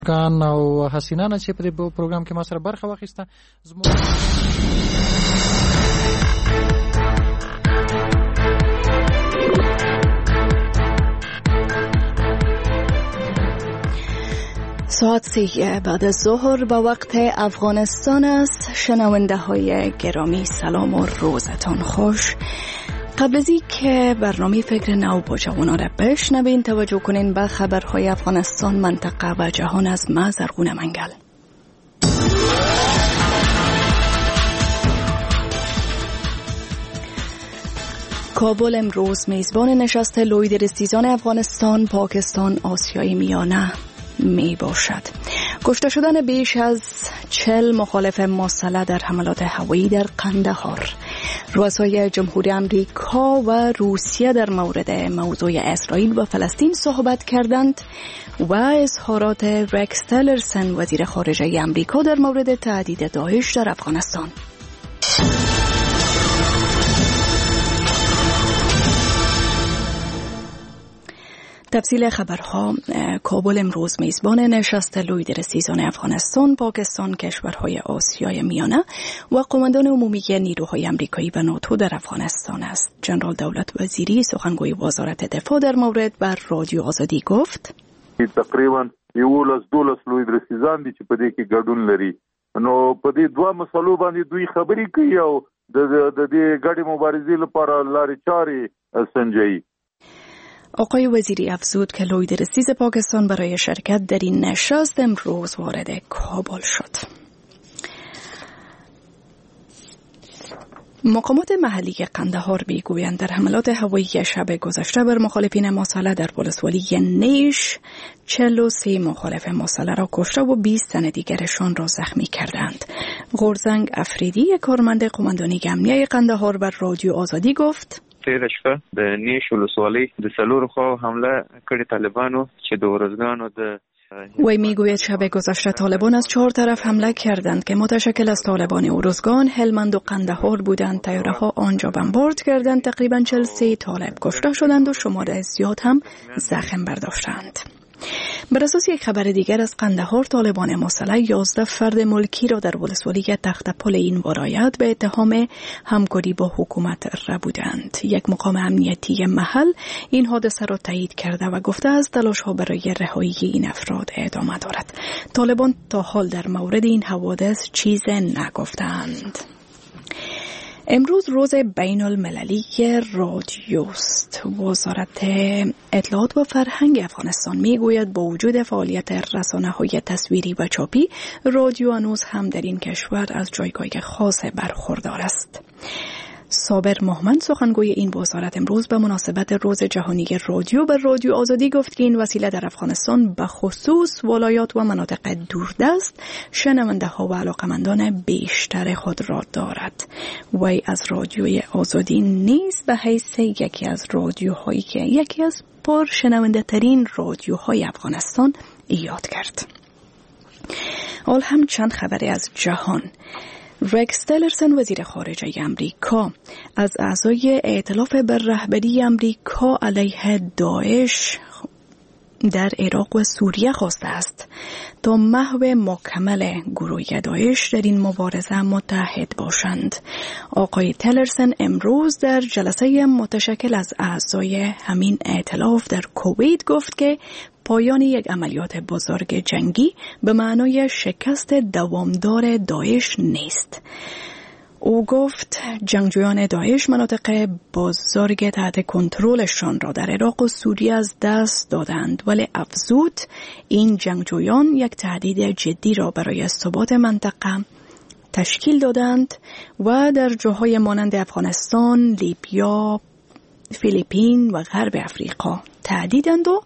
کان او حسینانه چې په دې پروګرام کې ما سره برخه واخیسته. ساعت 3 بعد از ظهر با وقت افغانستان است. شنونده های گرامی سلام و روزتان خوش. قبل از اینکه برنامه فکر نو با جوانان را بشنوین، توجه کنین به خبرهای افغانستان، منطقه و جهان از ما زرغون منگل. کابل امروز میزبان نشست لوی رسیزان افغانستان، پاکستان، آسیای میانه می باشد. کشته شدن بیش از 40 مخالف مسلح در حملات هوایی در قندهار. رؤسای جمهوری آمریکا و روسیه در مورد موضوع اسرائیل و فلسطین صحبت کردند و اظهارات رکس تیلرسن وزیر خارجه آمریکا در مورد تهدید داعش در افغانستان. تفصیل خبرها. کابل امروز میزبان نشست لوی رسیزان افغانستان، پاکستان، کشورهای آسیای میانه و قماندان عمومی نیروهای آمریکایی و ناتو در افغانستان است. جنرال دولت وزیری سخنگوی وزارت دفاع در مورد بر رادیو آزادی گفت: تقریبا 12 لوی رسیزان دي چې په دې کې ګډون لري، نو په دې دوه مسلو باندې دوی خبرې کوي او د دې ګډې مبارزې لپاره لارې چارې سنجوي. آقای وزیری افزود که لوی رسیز پاکستان برای شرکت در این نشست امروز وارد کابل شد. مقامات محلی قندهار میگویند در حملات هوایی شب گذشته بر مخالفین مسلح در ولسوالی نیش 43 مخالف مسلح را کشته و 20 تن دیگرشان را زخمی کردند. غورزنگ افریدی، کارمند قماندانی امنیه قندهار، بر رادیو آزادی گفت: تیر شپه د نیش ولسوالۍ د څلورو خوا حمله کړې طالبانو چې د ورزګانو د وی میگوید شب گذشته طالبان از 4 طرف حمله کردند که متشکل از طالبان ارزگان، هلمند و قندهار بودند. طیاره ها آنجا بمبارد کردند. تقریبا 43 طالب کشته شدند و شمار زیاد هم زخم برداشتند. بر اساس یک خبر دیگر از قندهار، طالبان مسلح 11 فرد ملکی را در ولسوالی تختپل این ولایت به اتهام همکاری با حکومت ربودند. یک مقام امنیتی محل این حادثه را تایید کرده و گفته است تلاش‌ها برای رهایی این افراد ادامه دارد. طالبان تا حال در مورد این حوادث چیز نگفتند. امروز روز بین المللی رادیوست. وزارت اطلاعات و فرهنگ افغانستان میگوید با وجود فعالیت رسانه‌های تصویری و چاپی، رادیو هنوز هم در این کشور از جایگاه خاص برخوردار است. صابر محمد، سخنگوی این وزارت، امروز به مناسبت روز جهانی رادیو بر رادیو آزادی گفت که این وسیله در افغانستان به خصوص ولایات و مناطق دوردست شنونده ها و علاقمندان بیشتر خود را دارد. وی از رادیوی آزادی نیز به حیث یکی از رادیوهایی که یکی از پرشنونده ترین رادیوهای افغانستان یاد کرد. حال هم چند خبری از جهان. رکس تیلرسن وزیر خارجه آمریکا از اعضای ائتلاف بر رهبری آمریکا علیه داعش در عراق و سوریه خواسته است تا محو مکمل گروه داعش در این مبارزه متحد باشند. آقای تیلرسن امروز در جلسه متشکل از اعضای همین ائتلاف در کویت گفت که پایان یک عملیات بزرگ جنگی به معنای شکست دوامدار داعش نیست. او گفت جنگجویان داعش مناطق بزرگ تحت کنترلشان را در عراق و سوریه از دست دادند، ولی افزود این جنگجویان یک تهدید جدی را برای ثبات منطقه تشکیل دادند و در جاهای مانند افغانستان، لیبیا، فیلیپین و غرب افریقا تهدیدند و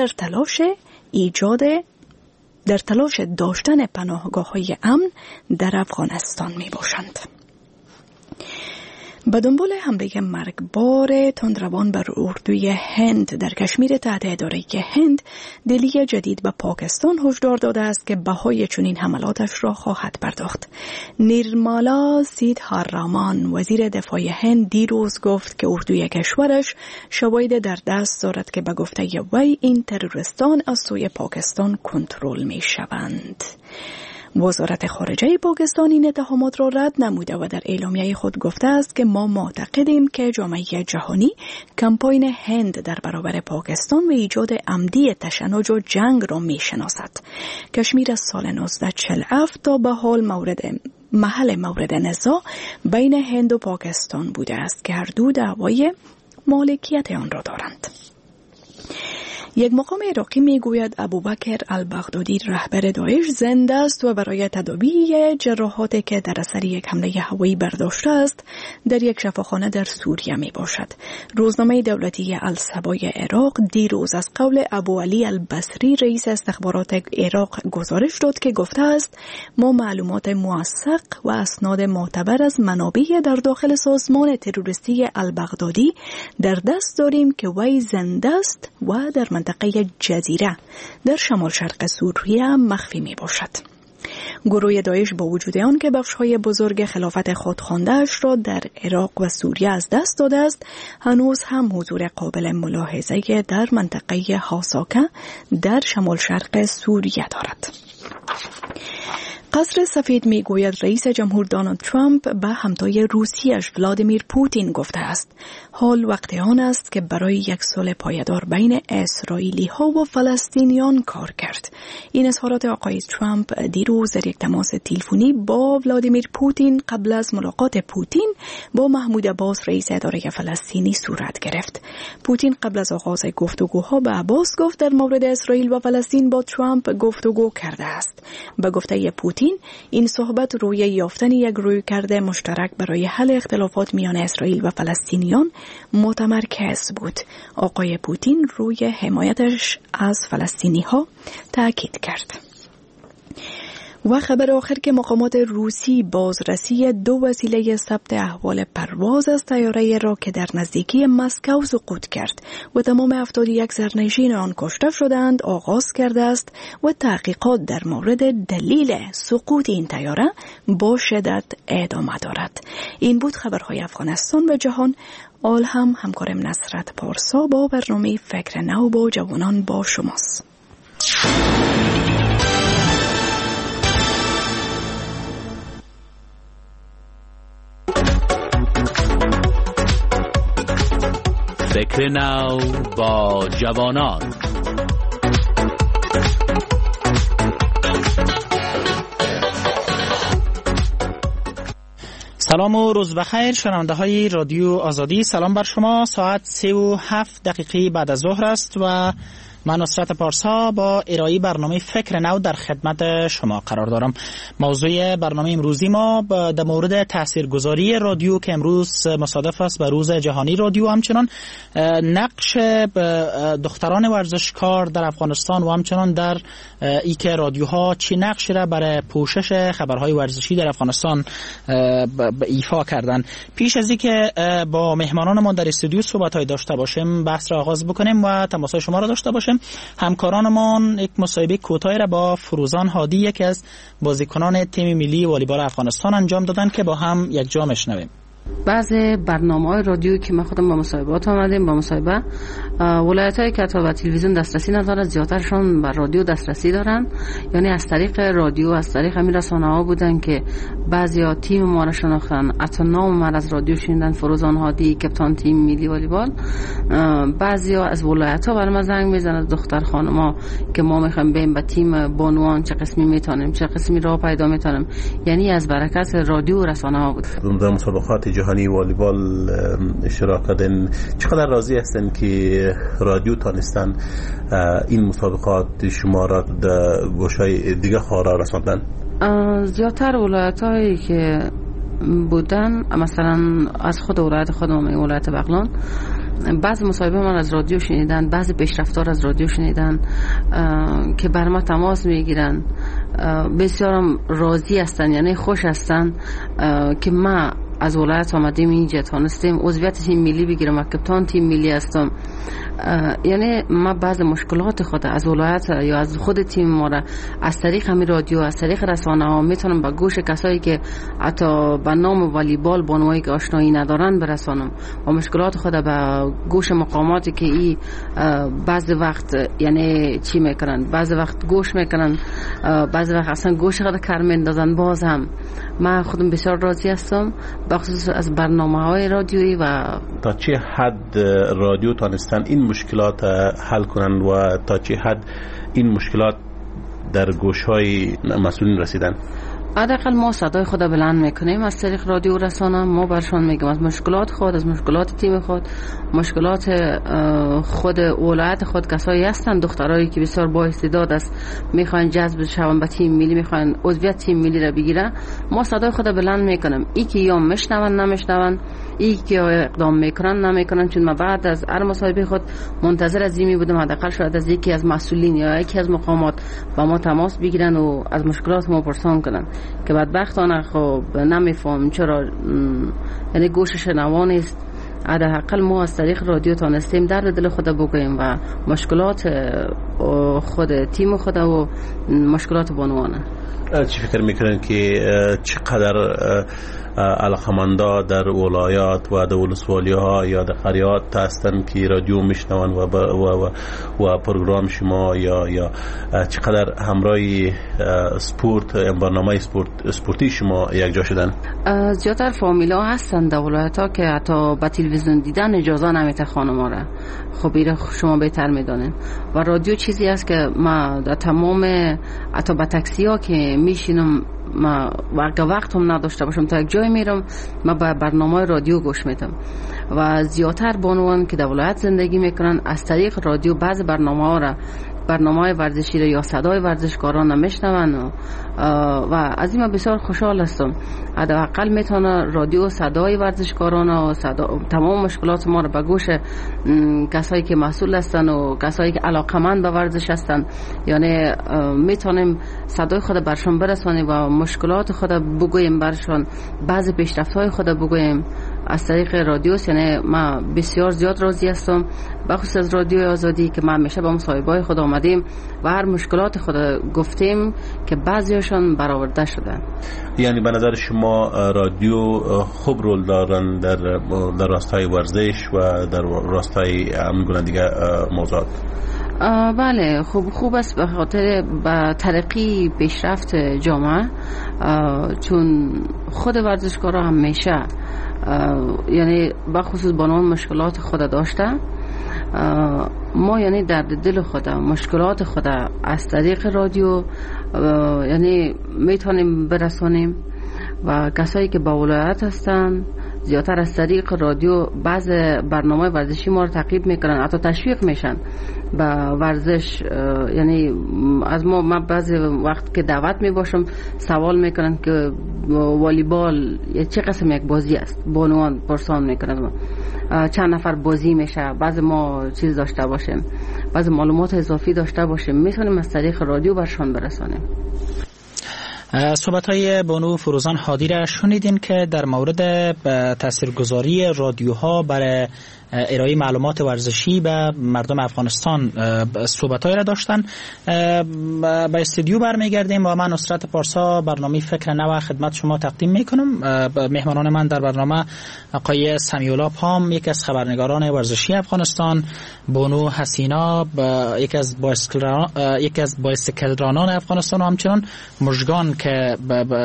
در تلاش داشتن پناهگاه‌های امن در افغانستان می باشند. به دنبال حمله مرگبار تندروان بر اردوی هند در کشمیر تحت اداره هند، دلی جدید به پاکستان هشدار داده است که بهای چنین حملاتش را خواهد پرداخت. نیرمالا سیدهارامان وزیر دفاع هند دیروز گفت که اردوی کشورش شواهد در دست دارد که به گفته وی این تروریستان از سوی پاکستان کنترل می شوند. وزارت خارجه پاکستان این اتهامات را رد نموده و در اعلامیه خود گفته است که ما معتقدیم که جامعه جهانی کمپاین هند در برابر پاکستان و ایجاد عمدی تشنج و جنگ را می شناسد. کشمیر از سال 1947 تا به حال محل مورد نزاع بین هند و پاکستان بوده است که هر دو دعوای مالکیت آن را دارند. یک مقام عراقی میگوید ابوبکر البغدادی رهبر داعش زنده است و برای تداوی جراحاتی که در اثر یک حمله هوایی برداشته است در یک شفاخانه در سوریه می باشد. روزنامه دولتی الصبای عراق دیروز از قول ابو علی البصری رئیس استخبارات عراق گزارش داد که گفته است ما معلومات موثق و اسناد معتبر از منابع در داخل سازمان تروریستی البغدادی در دست داریم که وی زنده است و در منطقه جزیره در شمال شرق سوریه مخفی می باشد. گروه داعش با وجود آن که بخش‌های بزرگ خلافت خودخوانده‌اش را در عراق و سوریه از دست داده است، هنوز هم حضور قابل ملاحظه در منطقه حاساکه در شمال شرق سوریه دارد. قصر سفید میگوید رئیس جمهور دونالد ترامپ به همتای روسیش ولادیمیر پوتین گفته است حال وقت آن است که برای یک صلح پایدار بین اسرائیلی ها و فلسطینیان کار کرد. این اظهارات آقای ترامپ دیروز در یک تماس تلفنی با ولادیمیر پوتین قبل از ملاقات پوتین با محمود عباس رئیس اداره فلسطینی صورت گرفت. پوتین قبل از آغاز گفتگوها به عباس گفت در مورد اسرائیل و فلسطین با ترامپ گفتگو کرده است. به گفته پوتین این صحبت روی یافتن یک رویکرد مشترک برای حل اختلافات میان اسرائیل و فلسطینیان متمرکز بود. آقای پوتین روی حمایتش از فلسطینی ها تاکید کرد. و خبر آخر که مقامات روسی بازرسی 2 وسیله ثبت احوال پرواز از طیاره را که در نزدیکی مسکو سقوط کرد و تمام 71 سرنشین آن کشته شدند آغاز کرده است و تحقیقات در مورد دلیل سقوط این طیاره با شدت ادامه دارد. این بود خبرهای افغانستان و جهان. آل هم همکارم نصرت پارسا با برنامه فکر نو با جوانان با شماست. فکر نو با جوانان. سلام و روز بخیر شنونده های رادیو آزادی. سلام بر شما. ساعت 3:07 بعد از ظهر است و من نصرت پارسا با ارائه برنامه فکر نو در خدمت شما قرار دارم. موضوع برنامه امروزی ما در مورد تاثیرگذاری رادیو که امروز مصادف است به روز جهانی رادیو، همچنان نقش دختران ورزشکار در افغانستان و همچنان در ای که رادیوها چی نقشی را برای پوشش خبرهای ورزشی در افغانستان ایفا کردن. پیش از اینکه با مهمانانمان در استودیو صحبت‌های داشته باشیم، بحث را آغاز بکنیم و تماس‌های شما را داشته باشیم. همکارانمان یک مصاحبه کوتاهی را با فروزان هادی، یکی از بازیکنان تیم ملی والیبال افغانستان انجام دادن که با هم یک جا میشنویم. بعضی برنامه‌های رادیویی که ما خودم با مصاحبات آمدیم، با مصاحبه ولایت‌هایی که تا به تلویزیون دسترسی ندارن زیادترشون به رادیو دسترسی دارن، یعنی از طریق رادیو، از طریق همین رسانه‌ها بودن که بعضیا تیم ما را شناختن، حتی نام ما از رادیو شنیدن، فروزان هادی کاپیتان تیم ملی والیبال. بعضیا از ولایت‌ها برام زنگ میزنن دختر خانم‌ها که ما می‌خوایم بریم به تیم بانوان، چه قسمی میتونیم، چه قسمی راه پیدا میتونیم، یعنی از برکت رادیو و رسانه‌ها بود. در مسابقات جهانی والیبال اشتراک کردن، چقدر راضی هستن که رادیو تانستن این مسابقات شما را در گوشه‌های دیگه خارا رساندن؟ زیادتر ولایت‌هایی که بودن، مثلا از خود ولایت خودم، ولایت بغلان، بعضی مصاحبه من از رادیو شنیدن، بعضی پیشرفتار از رادیو شنیدن که بر ما تماس میگیرن، بسیارم راضی هستن، یعنی خوش هستن که ما از ولایت آمدیم اینجا تانستیم عضویت تیم ملی بگیرم، کپتان تیم ملی هستم. یعنی ما بعض مشکلات خود از ولایت یا از خود تیم ما را از طریق همین رادیو، از طریق رسانه ها میتونم به گوش کسایی که حتی به نام والیبال بانوایی که آشنایی ندارن برسانم و مشکلات خود به گوش مقاماتی که ای بعض وقت یعنی چی میکنن، بعض وقت گوش میکنن، بعض وقت اصلا گوش خود کار میندازن. باز هم من خودم بسیار راضی هستم بخصوص از برنامه‌های رادیویی. و تا چه حد رادیو تانستن این مشکلات حل کنن و تا چه حد این مشکلات در گوش‌های مسئولین رسیدن؟ حداقل ما صدای خود بلند میکنیم از طریق رادیو رسانه. ما برشان میگم از مشکلات خود، از مشکلات تیم خود، مشکلات خود ولایت خود. کسایی هستن دخترایی که بسیار با استعداد است، میخوان جذب شون به تیم ملی، میخوان عضویت تیم ملی را بگیرن. ما صدای خود بلند میکنیم. ای که یا میشنون نمیشنون، ای که اقدام میکنن نمیکنن. چون ما بعد از هر مصاحبه خود منتظر از این بودم حداقل شاید از یکی از مسئولین یا یکی از مقامات با ما تماس بگیرن و از مشکلات ما پرسان کنن که بدبختانه خب نمیفهم چرا یعنی گوش شنوا نیست. حداقل ما از طریق رادیو تانستیم درد دل خود بگوییم و مشکلات خود تیم خود و مشکلات بانوانه. چی فکر میکنن که چقدر علاقمندا در ولایات و در ولسوالی ها یا در قریات هستن که رادیو میشنون و پروگرام شما یا چقدر همراه سپورت برنامه سپورتی شما یک جا شدن؟ زیادتر فامیلا هستن در ولایت ها که حتی با تلویزیون دیدن اجازه نمیده خانم ها را. خب ایره شما بهتر میدانین. و رادیو چیزی است که ما در تمام حتی با تاکسی ها که میشینم ما وقت هم نداشته باشم تا یک جای میرم ما به برنامه رادیو گوش میدم. و زیادتر بانوان که در ولایت زندگی میکنن از طریق رادیو بعض برنامه ورزشی را یا صدای ورزشکاران نمیشنون و از این من بسیار خوشحال هستم. حداقل میتونه رادیو صدای ورزشکاران و تمام مشکلات ما را به گوش کسایی که مسئول هستن و کسایی که علاقمند به ورزش هستن، یعنی میتونیم صدای خود برشان برسانیم و مشکلات خود بگوییم برشان، بعض پیشرفت‌های خود بگوییم از طریق رادیو. یعنی من بسیار زیاد راضی هستم بخصوص از رادیو آزادی که ما همیشه با مصاحبه‌های خود آمدیم و هر مشکلات خود گفتیم که بعضیشان برآورده شدن. یعنی به نظر شما رادیو خوب رول دارن در راستای ورزش و در راستای همین دیگه موضوعات؟ بله خوب است به خاطر با ترقی پیشرفت جامعه. چون خود ورزشکارا همیشه یعنی بخصوص بانوان مشکلات خود داشته. ما یعنی درد دل خود مشکلات خود از طریق رادیو یعنی میتونیم برسانیم و کسایی که با ولایت هستن زیادتر از طریق رادیو بعض برنامه ورزشی ما رو تعقیب میکنن، حتی تشویق میشن به ورزش. یعنی از ما بعضی وقت که دعوت میباشم سوال میکنن که والیبال چه قسم یک بازی است، بانوان پرسان میکنن چند نفر بازی میشه، بعضی ما چیز داشته باشیم، بعضی معلومات اضافی داشته باشیم، میتونیم از طریق رادیو برشان برسانیم. صحبت‌های بانو فروزان هادی را شنیدین که در مورد تاثیرگذاری رادیوها برای ارائه معلومات ورزشی به مردم افغانستان صحبت‌هایی را داشتن. به استودیو برمیگردیم و من نصرت پارسا برنامه فکر نو خدمت شما تقدیم میکنم. مهمانان من در برنامه آقای سمیولا پام، یک از خبرنگاران ورزشی افغانستان، بانو حسینا، یک از بایسکلرانان افغانستان و همچنان مژگان که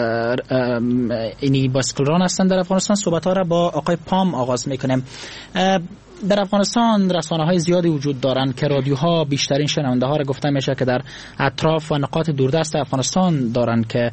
اینی بایسکلران هستند در افغانستان. صحبت‌ها را با آقای پام آغاز میکنیم. در افغانستان رسانه‌های زیادی وجود دارند که رادیوها بیشترین شنونده ها را گفته میشه که در اطراف و نقاط دوردست افغانستان دارند که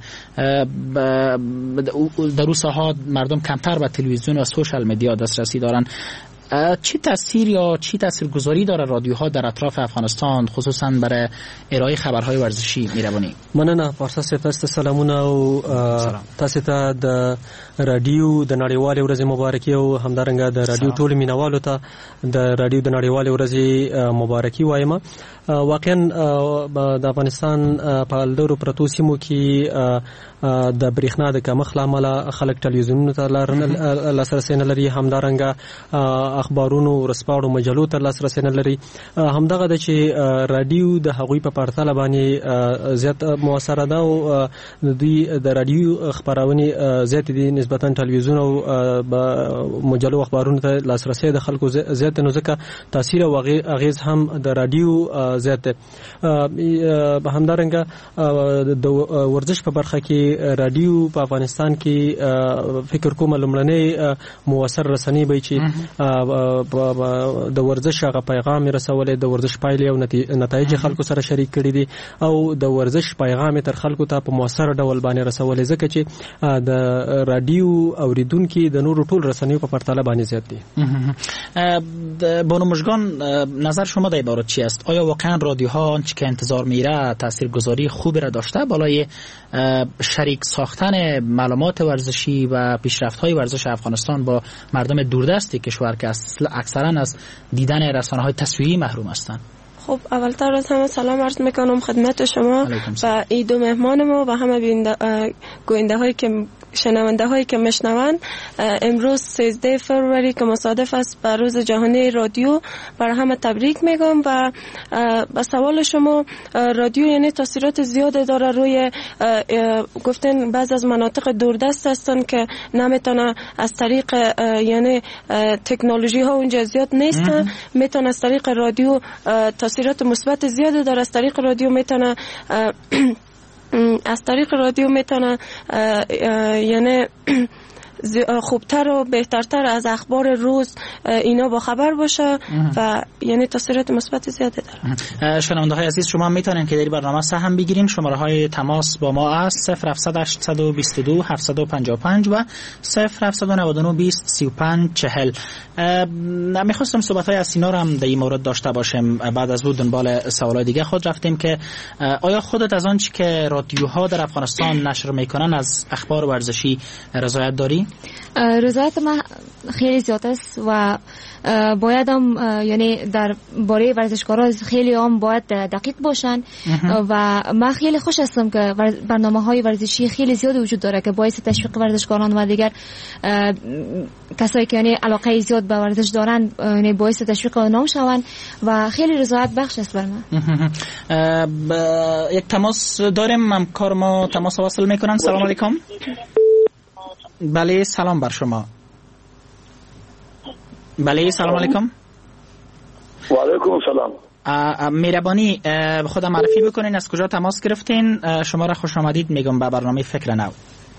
در اون ساحات مردم کمتر به تلویزیون و سوشال مدیا دسترسی دارند. چی تاثیر یا چی تاثیرگذاری داره رادیوها در اطراف افغانستان خصوصا برای ارائه خبرهای ورزشی میروانی؟ مننه پارسا صاحب، سلامونه او تاسو ته د رادیو د نړیوالې ورځې مبارکي او همدارنګه د رادیو ټول مینوالو ته د رادیو د نړیوالې ورځې مبارکي وایم. واقعا د افغانستان په لرو پرتو سیمو کې د برېښنا د کمښت له امله خلک ټلویزیونونو ته لاسرسی نه لري، همدارنګه اخبارونو ورځپاڼو مجلو ته لاسرسی نه لري. همدغه د چې رادیو د هغوی په پرتله باندې زیات موثره ده او دوی د رادیو خبرونه زیات دي نسبتا ټلویزیون او مجلو اخبارونو ته لاسرسی د خلکو زیات نو ځکه تاثیر او اغیز هم د رادیو زیات ده. همدارنګه د ورزش په برخه کې رادیو په افغانستان کې فکر کوم لمړنۍ موثر رسنۍ به چې د ورزش هغه پیغام رسولې، د ورزش پایلې او نتایج خلکو سره شریک کړي دي او د ورزش پیغام تر خلکو ته په موثر ډول باندې رسولې، ځکه چې د رادیو اوریدونکو د نورو ټول رسنیو په پرتله باندې زیات دي. بانو مژگان، نظر شما در عبارت چی است؟ آیا واقعا رادیوها آنچه که انتظار میره تاثیرگذاری خوبی را داشته بالای شریک ساختن معلومات ورزشی و پیشرفت‌های ورزش افغانستان با مردم دوردست کشور که اکثرا از دیدن رسانه‌های تصویری محروم هستند؟ خب اولتر از همه سلام عرض میکنم خدمت شما و ای دو مهمان ما و همه گوینده هایی که شنونده هایی که میشنوند. امروز 13 فروری که مصادف است با روز جهانی رادیو، برای همه تبریک میگم. و به سوال شما، رادیو یعنی تاثیرات زیاده داره روی گفتن بعض از مناطق دوردست هستن که نمیتونه از طریق یعنی تکنولوژی ها اونجا زیاد نیست، میتونه از طریق رادیو تاثیرات مثبت زیاده داره. از طریق رادیو میتونه یعنی خوبتر و بهترتر از اخبار روز اینا با خبر باشه و یعنی تاثیرات مثبت زیاده داره. شنونده های عزیز، شما میتونین که در برنامه سهم بگیرین. شماره های تماس با ما است 070 822 755 و 0799 20 35 40. میخواستم صحبت های از سینا رو هم در این مورد داشته باشیم. بعد از بود دنبال سوالای دیگه خود رفتیم که آیا خودت از آنچه که رادیوها در افغانستان نشر میکنن از اخبار ورزشی رضایت داری؟ رضایت ما خیلی زیاد است و باید هم یعنی در باره ورزشکارا خیلی هم باید دقیق باشن و من خیلی خوش هستم که برنامه‌های ورزشی خیلی زیاد وجود داره که باعث تشویق ورزشکاران و دیگر کسایی که یعنی علاقه زیاد به ورزش دارن یعنی باعث تشویق اونها شون و خیلی رضایت بخش است بر من. یک تماس داریم، همکار ما تماس واصل میکنن. سلام علیکم. بله سلام بر شما. بله سلام علیکم. و علیکم السلام. مهربانی خودم معرفی بکنین، از کجا تماس گرفتین؟ شما را خوش آمدید میگم به برنامه فکر نو.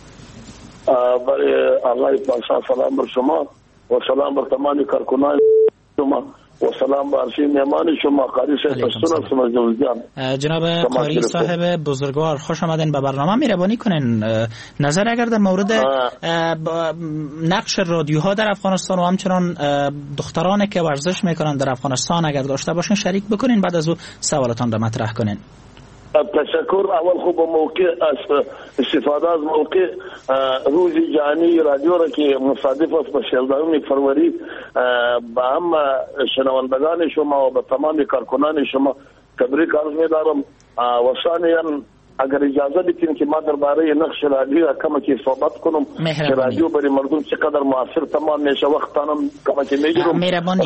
بله الله پاک سلام بر شما و سلام بر تمام کارکنان شما و سلام بر مهمان شما قاری صاحب پشتون سمجدان. جناب قاری صاحب بزرگوار، خوش آمدین به برنامه. مهربانی کنین نظر اگر در مورد نقش رادیوها در افغانستان و همچنان دخترانی که ورزش میکنن در افغانستان اگر داشته باشین شریک بکنین، بعد از او سوالاتان را مطرح کنین. تشکر. اول خوب موقع استفاده از موقع روز جهانی رادیو را که مصادف است با 16 فروری با هم شنوندگان شما و به تمام کارکنان شما تبریک عرض می‌دارم. و ثانیاً اگر اجازه بدین که ما درباره نقش رادیو کم که صحبت کنم که رادیو برای مردم چقدر موثر تمام میشه. وقتانم کم که میگیرم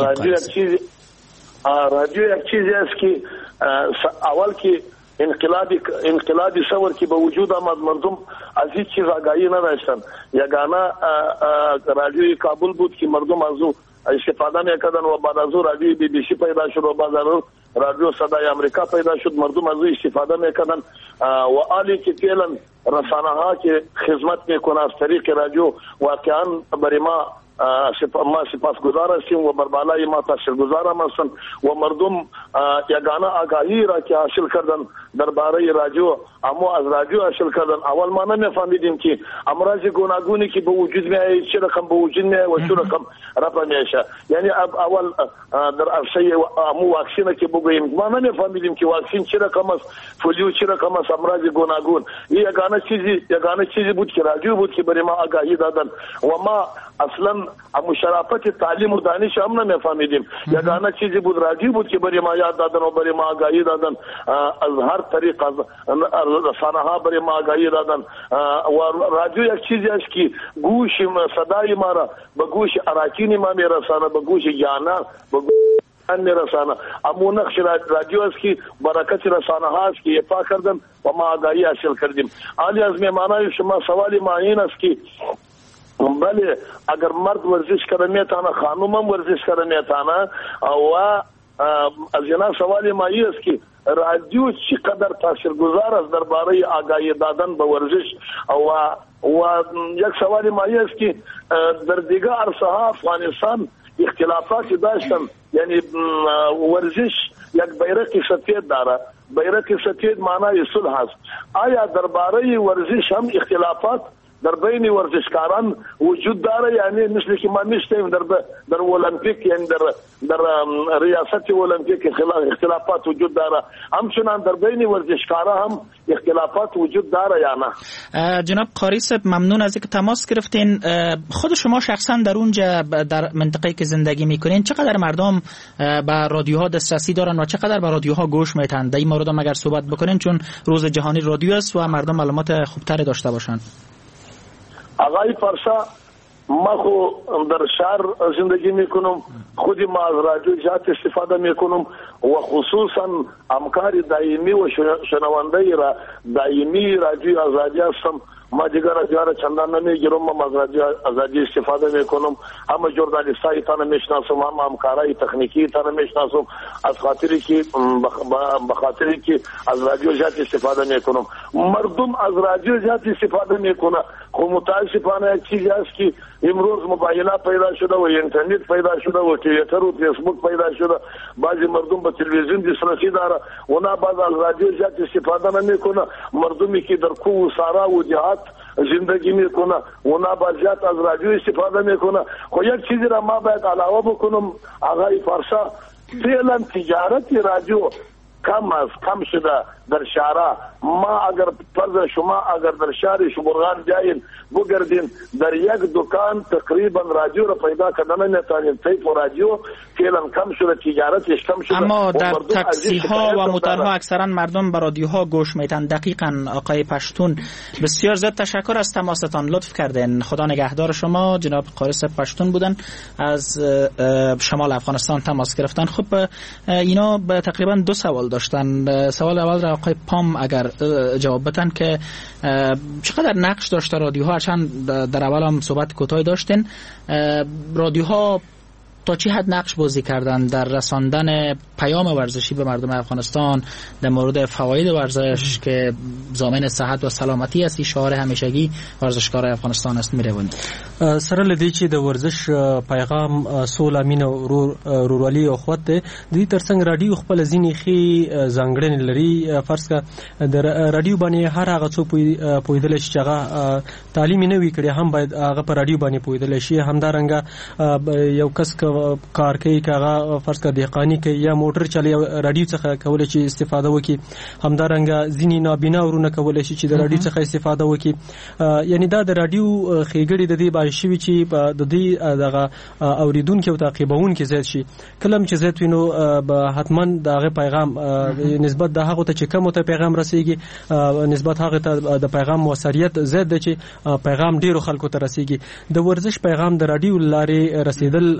رادیو یک چیزی است که اول که انقلابی سور که به وجود آمد مردم از هیچ چیز آگاهی نداشتن. یگانه رادیوی کابل بود که مردم از او استفاده میکردن و بعد از او رادیوی BBC پیدا شد و بعد از او رادیو صدای آمریکا پیدا شد، مردم از او استفاده میکردن و حالی که فعلا رسانه ها که خدمت میکنه از طریق رادیو واقعا برای ما سپاسگزار هستیم و بر بالای ما تاثیرگذار هم هستند و مردم یگانه آگاهی را که حاصل کردن درباره رادیو اما از رادیو حاصل کردن. اول ما نمیفهمیدیم که امراض گوناگونی که به وجود میاد چه رقم به وجود میاد و چه رقم رفع میشه. یعنی اول در عرصه امو واکسینه که بگوییم ما نمیفهمیدیم که واکسین چه رقم است، فولیو چه رقم است، امراض گوناگون. این یگانه چیزی بود که رادیو بود که برای ما آگاهی دادن و ما اصلا مشرفت تعلیم و دانش هم نمیفهمیدیم. یگانه چیزی بود رادیو بود که برای ما یاد دادن و برای ما آگاهی دادن از هر طریق، از رسانه ها برای ما آگاهی دادن. و رادیو یک چیزی است که گوش صدای ما را به گوش اراکین ما میرسانه، به گوش جانا، به گوش میرسانه. اما نقش رادیو است که برکت رسانه ها است که ایفا کردن و ما آگاهی حاصل کردیم. عالی از میمانای شما سوالی ما این است که بله اگر مرد ورزش کرده میتانه، خانم هم ورزش کرده میتانه. و از جنا سوالی ما این است که رادیو چقدر تاثیرگذار است درباره آگاهی دادن به ورزش. و یک سوالی ما این است که در دیگر عرصه ها افغانستان اختلافاتی داشتن، یعنی ورزش یک بیرق سفید داره. بیرق سفید معنای صلح است. آیا درباره ورزش هم اختلافات در بین ورزشکاران وجود داره؟ یعنی مثل که ما میشتیم در المپیک، یعنی در ریاست المپیک اختلافات وجود داره، همچنان در بین ورزشکاران هم اختلافات وجود داره یا نه؟ جناب قاری صاحب ممنون از اینکه تماس گرفتین. خود شما شخصا در اونجا در منطقه‌ای که زندگی میکنین چقدر مردم به رادیوها دسترسی دارن و چقدر به رادیوها گوش میتن؟ در این مورد هم اگر صحبت بکنین، چون روز جهانی رادیو است و مردم معلومات خوبتری داشته باشن. آقای پارسا، ما خو در شهر زندگی میکنم، خودی ما از رادیو زیاد استفاده میکنم و خصوصا همکار دائمی و شنونده را دائمی رادیو آزادی هستم. ما دیگر رادیو چندان نمیگیرم، ما از رادیو آزادی استفاده میکنم. همه ژورنالیستای تان میشناسم، هم همکارای تکنیکی تان میشناسم، از خاطری که بخاطری که از رادیو زیاد استفاده میکنم. مردم از رادیو زیاد استفاده میکنه، خو متاسفانه یک چیزی است که امروز موبایل پیدا شده و اینترنت پیدا شده و توییتر و فیسبوک پیدا شده. بعضی مردم به تلویزیون دسترسی داره و نه بعض از رادیو زیاد استفاده نمیکنه. مردمی که در کوه و صحرا و دیهات زندگی میکنه و نه بعضیات از رادیو استفاده میکنه. خو یک چیزی را ما باید علاوه بکنم آقای پارسا، فعلا تجارت رادیو کم شده در شهرها. ما اگر فرض شما اگر در شهر شبرغان جاین بگردین، در یک دکان تقریبا رادیو را پیدا کردن نمیتونین. تیپ و رادیو فعلا کم شده، تجارتش کم شده. اما در تاکسی ها و موتورها اکثرا مردم به رادیوها گوش میتن. دقیقاً آقای پشتون، بسیار زیاد تشکر از تماستان، لطف کردین. خدا نگهدار شما. جناب قاری صاحب پشتون بودن از شمال افغانستان تماس گرفتن. خب اینا تقریبا دو سوال داشتن. سوال اول را آقای پام اگر جواب بدن که چقدر نقش داشته رادیوها، هرچند در اول هم صحبت کوتاهی داشتین، رادیوها تا چه حد نقش بازی کردن در رساندن پیام ورزشی به مردم افغانستان در مورد فواید ورزش که ضامن صحت و سلامتی است؟ شعار همیشگی ورزشکار افغانستان است میروند. سره لدی چې د ورزش پیغام سوله مینه ورورولي او اخوت د دې ترڅنګ رادیو خپل ځینې خي ځانګړنې لري. فرض کا د رادیو باندې هر هغه څو پویدل شي چې هغه تعلیم نه وی کړي هم باید هغه په رادیو باندې پویدل شي. همدارنګه یو کس کار کوي کاغه فرض کا دهقانی کوي یا موټر چلی رادیو څخه کولای شي استفاده وکړي. همدارنګه ځینې نابینا ورونه کولای شي چې د رادیو څخه استفاده وکړي. یعنی دا د رادیو خېګړې د دې باندې شوی چې د دې دغه اوریدونکو او تعقیبونکو زیات شي. کلم چې زیات وینو به حتما دغه پیغام نسبت د هغه ته چې کوم ته پیغام رسیږي نسبت هغه ته د پیغام موثریت زیات دی چې پیغام ډیرو خلکو ته رسیږي. د ورزش پیغام د رادیو لارې رسیدل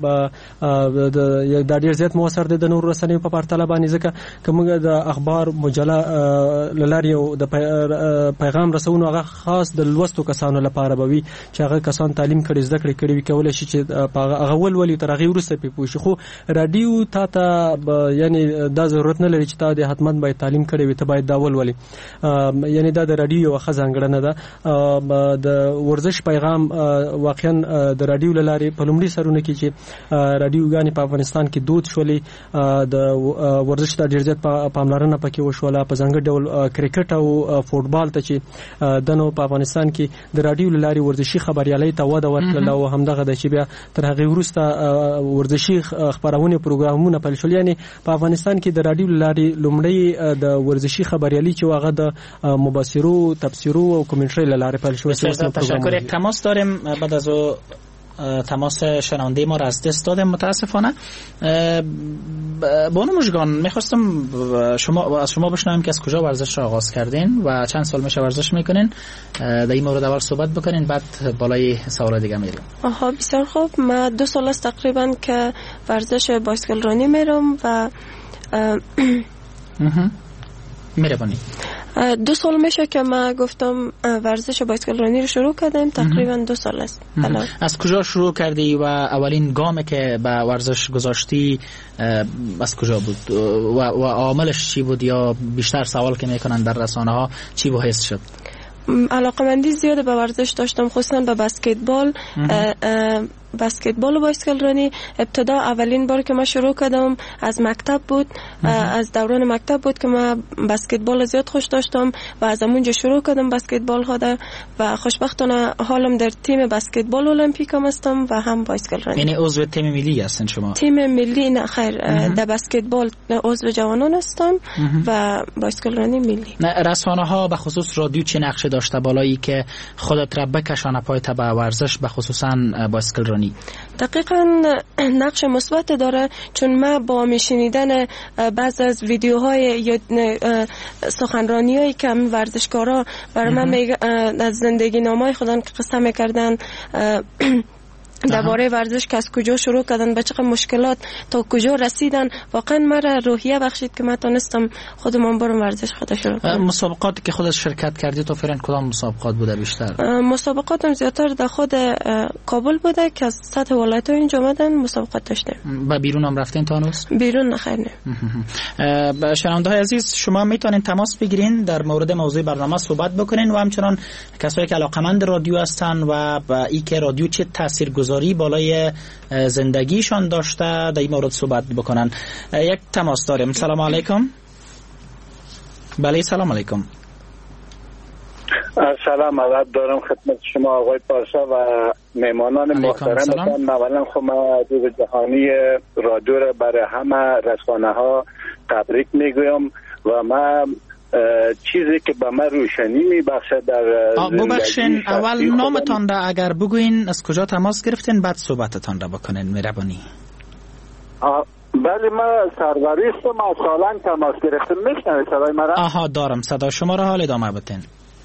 د ډیر زیات موثر دی د نور رسنیو په پرتله باندې، ځکه کومه د اخبار مجله لارې او د پیغام رسونو هغه خاص د لوستو کسانو لپاره بوي چې هغه کسان تعلیم کړي زده کړې کړي وي کولای شي چې هغه ولولي تر هغه وروسته پوه شي. خو رادیو ته یعنی دا ضرورت نه لري چې تا د حتما باید تعلیم کړي وي، ته باید دا ولولي. یعنی دا د رادیو یو ځانګړنه ده. د ورزش پیغام واقعا د رادیو لارې په لومړي سرونه کې چې رادیوګانې په افغانستان کې دود شولې د ورزش د ډېر زیات پاملرنه پکې وشوله په ځانګړي ډول کرکټ او فوټبال ته چې دنو په افغانستان کې د رادیو لاري ورزشي خبريالۍ ته وده ورکړه او همدغه د چې بیا تر هغه وروسته ورزشي خبرونه پروګرامونه پیل شول. یعنی په افغانستان کې د رادیو لاري لومړی د ورزشي خبريالۍ چې هغه د مبصرو تفسیرو او کومنټري لاره پیل شو. تشکر. یک تماس داریم. بعد از تماس شنونده ما را از دست دادیم متاسفانه. بانو مژگان میخواستم از شما بشنویم که از کجا ورزش را آغاز کردین و چند سال میشه ورزش میکنین، در این مورد اول صحبت بکنین بعد بالای سوال دیگه میریم. بسیار خوب. من 2 سال است تقریبا که ورزش بایسکل رانی میرم و مهربانی. 2 سال میشه که ما گفتم ورزش بایسکل رانی رو شروع کردیم. تقریبا 2 سال است. از کجا شروع کردی و اولین گامی که به ورزش گذاشتی از کجا بود و عاملش چی بود یا بیشتر سوال که میکنن در رسانه ها چی باعث شد؟ علاقمندی زیاد به ورزش داشتم، خصوصا به بسکتبال و بایسکل رانی. ابتدا اولین بار که ما شروع کردم از مکتب بود، از دوران مکتب بود که ما بسکتبال زیاد خوش داشتم و از اونجا شروع کردم بسکتبال ها و خوشبختانه حالم در تیم بسکتبال المپیک هم هستم و هم بایسکل رانی. یعنی عضو تیم ملی هستین شما؟ تیم ملی نه خیر، در بسکتبال عضو جوانان هستم و بایسکل رانی ملی. رسانه ها به خصوص رادیو چه نقش داشته بالایی که خودت را بکشانه پایت به ورزش به خصوصا بایسکل رانی؟ دقیقاً نقش مثبت داره، چون ما با میشنیدن بعض از ویدیوهای یا سخنرانی‌هایی که ورزشکارا برای من از زندگی نامه‌های خودن که قصه می‌کردن درباره ورزش که از کجا شروع کردن، به چه مشکلات تا کجا رسیدن، واقعا مرا روحیه بخشید که من تونستم خودم برم ورزش خود شروع کنم. مسابقاتی که خودت شرکت کردی تو فعلا کدام مسابقات بوده بیشتر؟ مسابقاتم زیاتر در خود کابل بوده که از سطح ولایت‌ها اینجا اومدن مسابقات داشتیم. و بیرون هم رفتین تا هنوز؟ بیرون نخیر نه. شنونده‌های عزیز شما میتونین تماس بگیرین در مورد موضوع برنامه صحبت بکنین و همچنان کسایی که علاقه‌مند رادیو هستن و این که رادیو چه تاثیرگذاری بالای زندگیشان داشته در این مورد صحبت بکنن. یک تماس داریم. سلام علیکم. بله سلام علیکم. سلام علیکم دارم خدمت شما آقای پارسا و مهمانان محترم. اولا خب من روز جهانی رادیو را برای همه رسانه ها تبریک میگویم و من چیزی که به من روشنی میبخشه در ببخشین اول نامتان را اگر بگوین از کجا تماس گرفتین بعد صحبتتان را بکنین مهربانی. بله من سروری هستم، از سالنگ تماس گرفتم. میشنوید صدای مرا؟ آها دارم صدا شما را. حال ادامه بدین.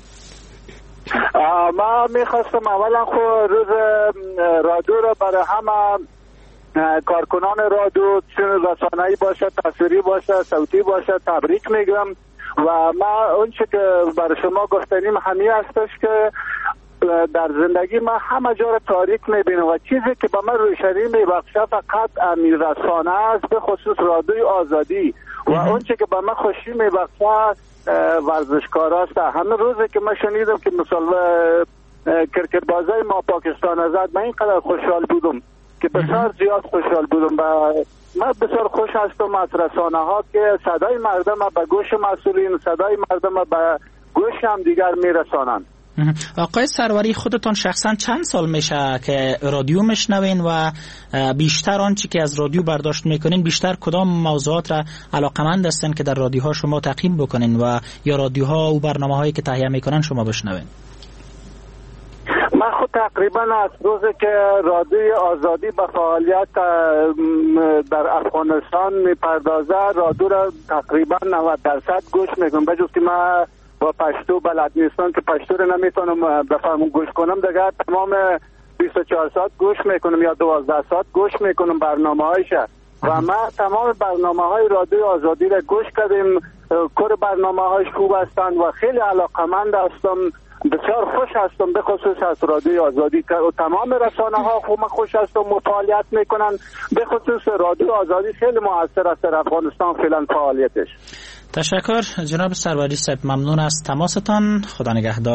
من میخواستم اولا خود روز رادیو را برای همه کارکنان رادیو چون رسانه‌ای باشه، تصویری باشه، صوتی باشه تبریک میگم و من اون چه که برای شما گفتنیم همی هستش که در زندگی من همه جا را تاریک میبینم و چیزی که به من روشنی میبخشه فقط امیر رسانه است، به خصوص رادیوی آزادی و اون چه که به من خوشی میبخشه ورزشکار است. همه روزی که من شنیدم که مثلا کرکت بازای ما پاکستان زد من اینقدر خوشحال بودم که بسیار زیاد خوشحال بودم و من بسیار خوش هستم از رسانه ها که صدای مردم به گوش مسئولین، صدای مردم به گوش هم دیگر میرسانند. آقای سروری خودتان شخصا چند سال میشه که رادیو میشنوین و بیشتر آنچه که از رادیو برداشت میکنین بیشتر کدام موضوعات را علاقمند هستن که در رادیوها شما تعقیب بکنین و یا رادیوها و برنامه‌هایی که تهیه میکنن شما بشنوین؟ من خود تقریبا از روزی که رادیوی آزادی به فعالیت در افغانستان میپردازه رادیو را تقریبا 90% گوش میکنم، بجز که من با پشتو بلد نیستم که پشتو رو نمیتونم بفهمم گوش کنم، دیگه تمام 24 ساعت گوش میکنم یا 12 ساعت گوش میکنم برنامه هایشه و من تمام برنامه های رادیو آزادی را گوش کردیم. کور برنامه هایش خوب هستند و خیلی علاقمند هستم، بسیار خوش هستم به خصوص از رادیو آزادی که تمام رسانه ها خوش هستم و فعالیت میکنن، به خصوص رادیو آزادی خیلی موثر است در افغانستان فعلا فعالیتش. تشکر جناب سروری صاحب، ممنون از تماستان. خدا نگهدار.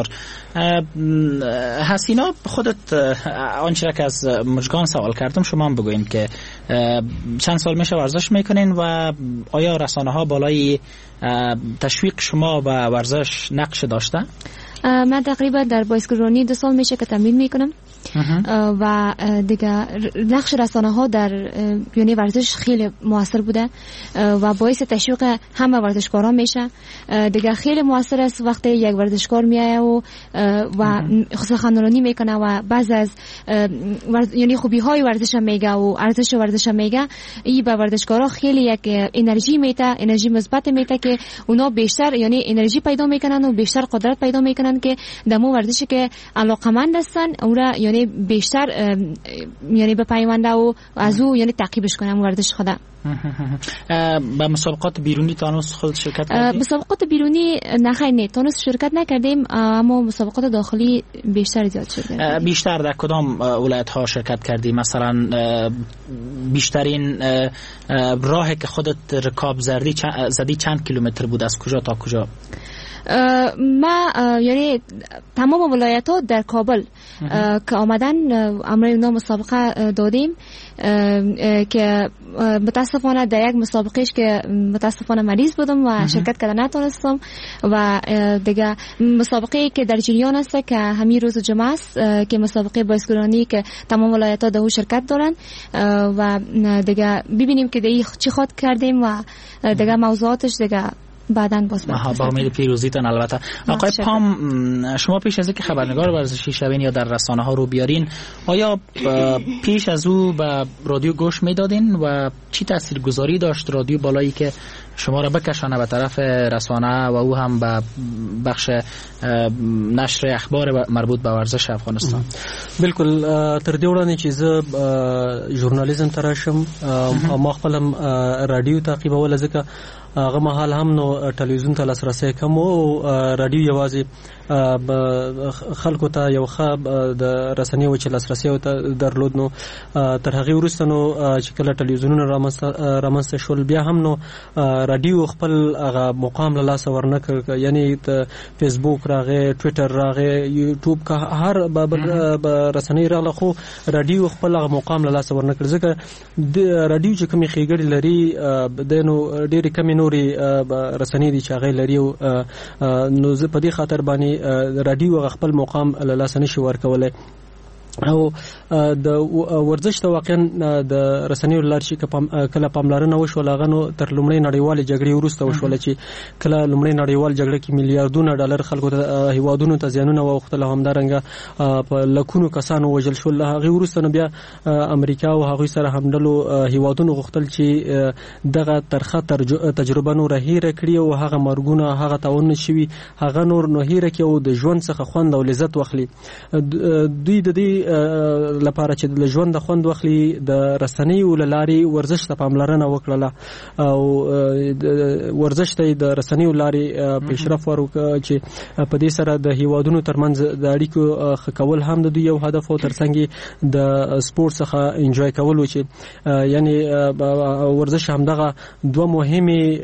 حسینا، خودت آنچه که از مجگان سوال کردم شما هم بگوین که چند سال میشه ورزش میکنین و آیا رسانه ها بالای تشویق شما و ورزش نقش داشته؟ من تقریبا در بایسکل 2 سال میشه که تمرین میکنم و دیگه نقش رسانه ها در یعنی ورزش خیلی موثر بوده و باعث تشویق همه ورزشکاران میشه. دیگه خیلی موثر است وقتی یک ورزشکار میایه و سخنرانی میکنه و بعض از یعنی خوبی های ورزش میگه و ارزش ورزش میگه، این به ورزشکارا خیلی یک انرژی میده، انرژی مثبت میده که اونا بیشتر یعنی انرژی پیدا میکنن و بیشتر قدرت پیدا میکنن که دمو ورزشی که علاقمند هستن اون یعنی بیشتر یعنی به پیونده و از او یعنی تعقیبش کنم ورزش خدا. با مسابقات بیرونی تانوس خود شرکت کردیم؟ مسابقات بیرونی نه تانوس شرکت نکردیم، اما مسابقات داخلی بیشتر زیاد شده. بیشتر در کدام ولایت ها شرکت کردی؟ مثلا بیشترین راهی که خودت رکاب زدی چند کیلومتر بود؟ از کجا تا کجا؟ ما یعنی تمام ولایت ها در کابل که آمدن امروز اونا مسابقه دادیم که متاسفانه در یک مسابقهش که متاسفانه مریض بودم و شرکت کردن نتونستم و دیگه مسابقه که در جریان است که همین روز جمعه است که مسابقه بایسکلرانی که تمام ولایت ها در شرکت دارن و دیگه ببینیم که دیگه چی خود کردیم و دیگه موضوعاتش دیگه بعدن باز با امید پیروزیتان. البته آقای پام، شما پیش از اینکه خبرنگار ورزشی شوین یا در رسانه ها رو بیارین، آیا پیش از او به رادیو گوش میدادین و چی تاثیرگذاری داشت رادیو بالایی که شما را بکشانه به طرف رسانه و او هم به بخش نشر اخبار مربوط به ورزش افغانستان؟ بالکل تر دې وړاندې چې زه ژورنالیزم ته راشم ما خپل رادیو تعقیبول، ځکه هغه مهال هم نو ټلویزیون ته لاسرسی کم او رادیو یوازې خلکو ته یو ښه د رسنیو چې لاسرسی درلود. نو تر هغې وروسته نو چې کله ټلویزیونونه رامنځته شول بیا هم نو رادیو خپل هغه مقام له لاسه ورنه کړ، یعنی د فیسبوک راغی، ټویټر راغی، یوټیوب که هر رسنۍ راغله خو رادیو خپل هغه مقام له لاسه ورنه کړ، ځکه د رادیو چې کومې ښېګړې لري د نو ډېرې کمې نورې رسنۍ دي چې هغې لري، نو زه په دې خاطر باندې رادیو هغه خپل مقام له لاسه نشي ورکولی. او د ورزش ته واقعا د رسنیو لار چې کله پاملرنه وشول هغه نو تر لومړۍ نړیوالې جګړې وروسته وشول چې کله لومړۍ نړیوال جګړه کې میلیارډونه ډالر خلکو ته هیوادونو ته زیانونه واوښتل، همدارنګه په لکونو کسانو وژل شول. هغې وروسته نو بیا امریکا او هغوی سره همډلو هیوادونو غوښتل چې دغه ترخه تجربه نور هیره کړي او هغه مرګونه هغه تاوانونه شوي هغه نور نو هیره کړي او د ژوند څخه خوند او لذت واخلي. دوی د دې لپاره چې د ژوند د خوند واخلي د رسنیو له لارې ورزش ته پاملرنه وکړله او ورزش ته د رسنیو لارې پیشرفت ورکړه چې په دې سره د هیوادونو ترمنځ د اړیکو ښه کول هم د دوی یو هدف او ترڅنګ د سپورت څخه انجوای کول و چې یعنی ورزش همدغه دوه مهمې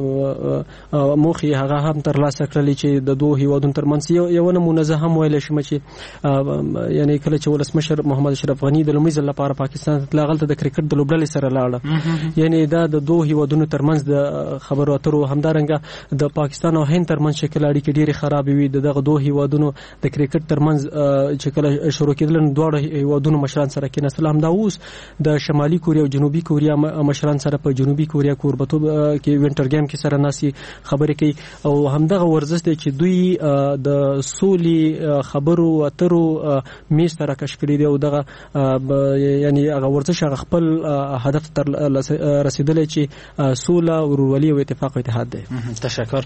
موخې هغه هم ترلاسه کړلې چې د دوه هیوادونو ترمنځ یو نمونه زه هم ویلی شم چې یعنی کله چې ولسمشر محمد اشرف غنی د لومړي ځل لپاره پاکستان ته هلته د کرکټ د لوبډلې سره لاړه، یعنی دا د دوه هیوادونو ترمنځ د خبرو اترو همدارنګه د پاکستان او هند ترمنځ چې کله اړیکې ډېرې خرابې وي دغه دوه هیوادونو د کرکټ ترمنځ چې کله شروع کېدل نو دواړه هیوادونو مشران سره کېناستل. همدا اوس د شمالي کوریا او جنوبي کوریا مشران سره په جنوبي کوریا کوربتوب کې وینټر ګیم کې سره ناسي خبرې کوي او همدغه ورزش دی چې دوی د سولې خبرو اترو میز ته راکش کړي دي او دغه یعنی هغه ورزش هغه خپل هدف تر رسیدلی چې سوله، ورورولي او اتفاق و اتحاد دی. تشکر.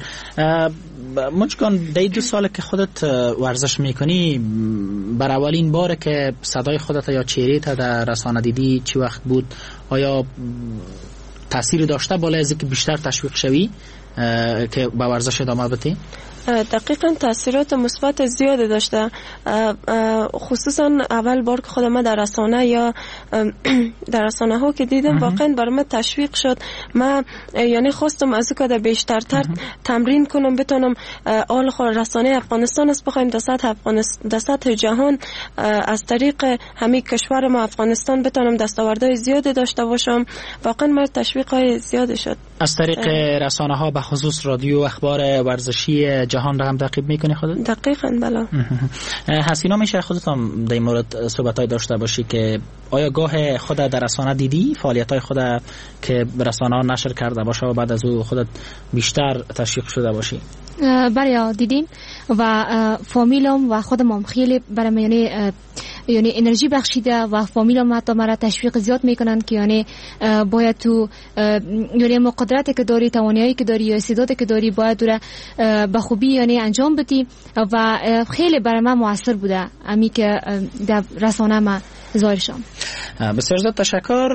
مجگان در 2 سال که خودت ورزش میکنی بر اولین باره که صدای خودت یا چهره تا در رسانه دیدی چی وقت بود؟ آیا تأثیر داشته بالای از اینکه بیشتر تشویق شوی که با ورزش ادامه بدی؟ دقیقاً تاثیرات مثبت زیاد داشته، خصوصا اول بار که خودم در رسانه یا در رسانه ها که دیدم واقعا برای من تشویق شد. من یعنی خواستم از که بیشتر تمرین کنم بتونم آل خود رسانه افغانستان است بخوایم در سطح جهان از طریق همین کشور ما افغانستان بتونم دستاوردهای زیادی داشته باشم. واقعا من تشویق های زیادی شد. از طریق رسانه ها به خصوص رادیو اخبار ورزشی جهان را هم تعقیب میکنی خودت؟ دقیقاً بله. حسینا میشه خودت هم در مورد صحبتای داشته باشی که آیا گاه خود در رسانه دیدی فعالیت‌های خود که رسانه ها نشر کرده باشه و بعد از او خودت بیشتر تشویق شده باشی؟ بله دیدیم و فامیلم و خودم خیلی برام یعنی انرژی بخشیده و فامیلم حتی مرا تشویق زیاد میکنن که یعنی باید تو یعنی قدرتی که داری، توانایی که داری یا استعدادی که داری باید رو به خوبی یعنی انجام بدی و خیلی برای من موثر بوده امی که در رسانه ما ظاهر شدم. بسیار زیاد تشکر.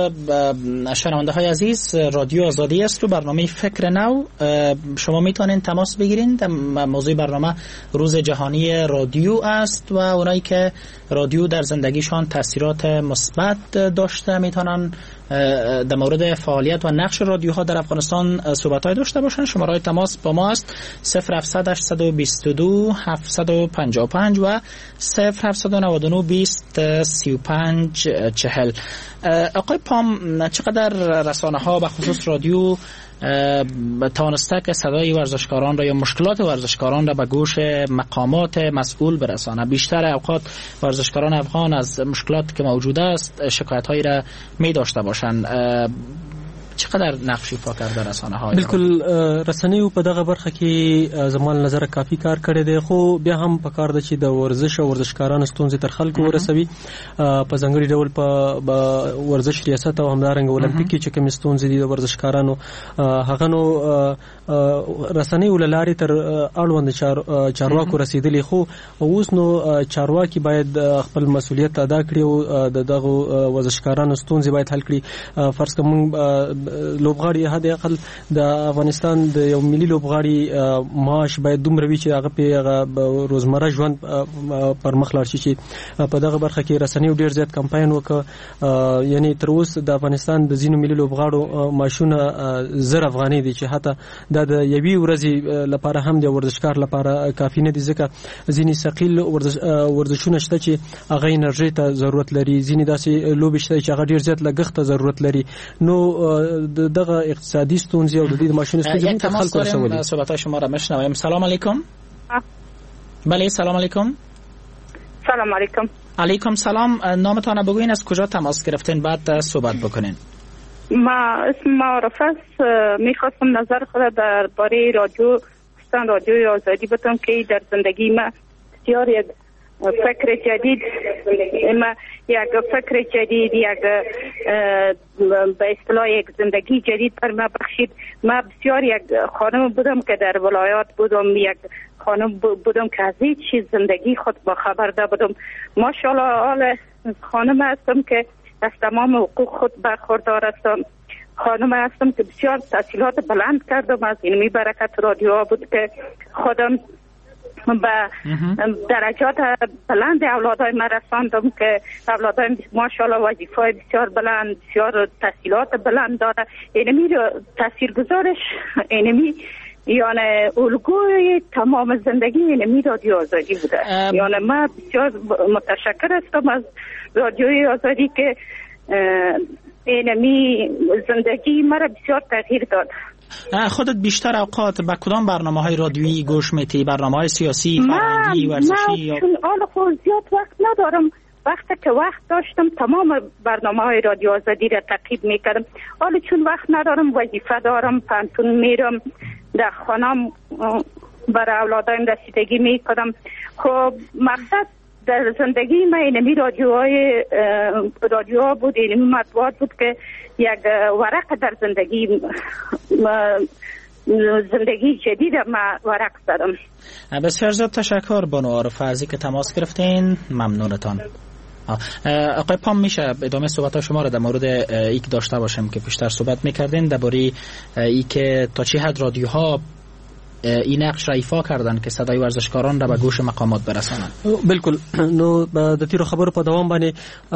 شنونده های عزیز، رادیو آزادی است و برنامه فکر نو. شما میتونین تماس بگیرین. موضوع برنامه روز جهانی رادیو است و اونایی که رادیو در زندگیشان تاثیرات مثبت داشته میتونن در مورد فعالیت و نقش رادیوها در افغانستان صحبت‌های داشته باشن. شماره تماس با ما است 0700 822 755 و 0799 20 35 40. آقای پام، چقدر رسانه‌ها به خصوص رادیو توانسته که صدای ورزشکاران را یا مشکلات ورزشکاران را به گوش مقامات مسئول برسانه؟ بیشتر اوقات ورزشکاران افغان از مشکلات که موجود است شکایت‌هایی را می داشته باشند. چقدر نقش ایفا کرده رسانه های؟ بالکل رسنۍ په دغه برخه کې زموږ نظر کافی کار کړی دی، خو بیا هم پکار ده چې د ورزش او ورزشکارانو ستونزې تر خلکو ورسوي. په ځانګړي ډول په ورزش ریاست او همدارنګه اولمپیک کې چې کوم ستونزې دي د ورزشکارانو هغه نو رسنۍ وللاري تر اړوند چارواکو رسیدلی، خو اوس نو چارواکي باید خپل مسؤلیت ادا کړي او دغه ورزشکارانو ستونزې باید حل کړي. فرض کوم لوبغاړي هدا اقل د افغانستان د یو ملي لوبغاړي معاش باید دومره وي چې هغه په روزمره ژوند پر مخ لاړ شي. چې په دغه برخه کې رسنۍ ډیر زیات کمپاین وکړ، یعنی تر اوسه د افغانستان د ځینو ملي لوبغاړو معاشونه 1000 افغانۍ دي چې حتی د یوې ورځې لپاره هم د ورزشکار لپاره کافي نه دي، ځکه ځینې ثقيل ورزشونه شته چې هغه انرژي ته ضرورت لري، ځینې داسې لوبې شته چې هغه ډیر زیات لګښت ته ضرورت لري. نو دغه اقتصادي ستونزې او د دې ماشین ستونزې ته خلکو رسولي. صحبت شما را میشنویم. سلام علیکم. بله سلام علیکم. سلام علیکم. علیکم سلام. نامتان بگوین، از کجا تماس گرفتین بعد صحبت بکنین؟ ما اسم معرفه است. میخواستم نظر خود درباره رادیوی آزادی بدم که در زندگی ما بسیار یک فکر جدید یک به اصطلاح یک زندگی جدید بر ما بخشید. ما بسیار یک خانم بودم که در ولایات بودم، یک خانم بودم که از هیچ چیز زندگی خود با خبر نبودم. ماشاءالله حال خانم هستم که از تمام حقوق خود برخوردار هستم. خانم هستم که بسیار تحصیلات بلند کردم. از این برکت رادیو بود که خودم به درجات بلند اولادای من رساندم که اولادای ماشاءالله وظیفه بسیار بلند، بسیار تحصیلات بلند داره. اینمی تاثیرگذارش اینمی یعنی الگوی تمام زندگی اینمی رادیو آزادی بوده. یعنی من بسیار متشکر هستم از رادیوی آزادی که اینمی زندگی مرا بسیار تغییر داد. خودت بیشتر اوقات به کدام برنامه‌های رادیویی گوش می‌دی؟ برنامه‌های سیاسی، فرهنگی، ورزشی؟ من چون حالا زیاد وقت ندارم. وقتی که وقت داشتم تمام برنامه‌های رادیو آزادی را تعقیب می‌کردم. حالا چون وقت ندارم، وظیفه دارم، پانتون میرم، در خانم برای اولادایم رسیدگی می‌کنم. خب مقصد در زندگی من اینمی رادیو بود، اینمی مطبوعات بود که یک ورق در زندگی جدید ما ورق زدم. بسیار زیاد تشکر بانو عارفه از اینکه تماس گرفتین. ممنونتان. آقای پام، میشه ادامه صحبت شما را در مورد ای که داشته باشم که پیشتر صحبت میکردین درباره ای که تا چه حد رادیوها این نقش را ایفا کردن که صدای ورزشکاران را به گوش مقامات برسانند. بالکل. نو د تیرو خبرو په دوام باندې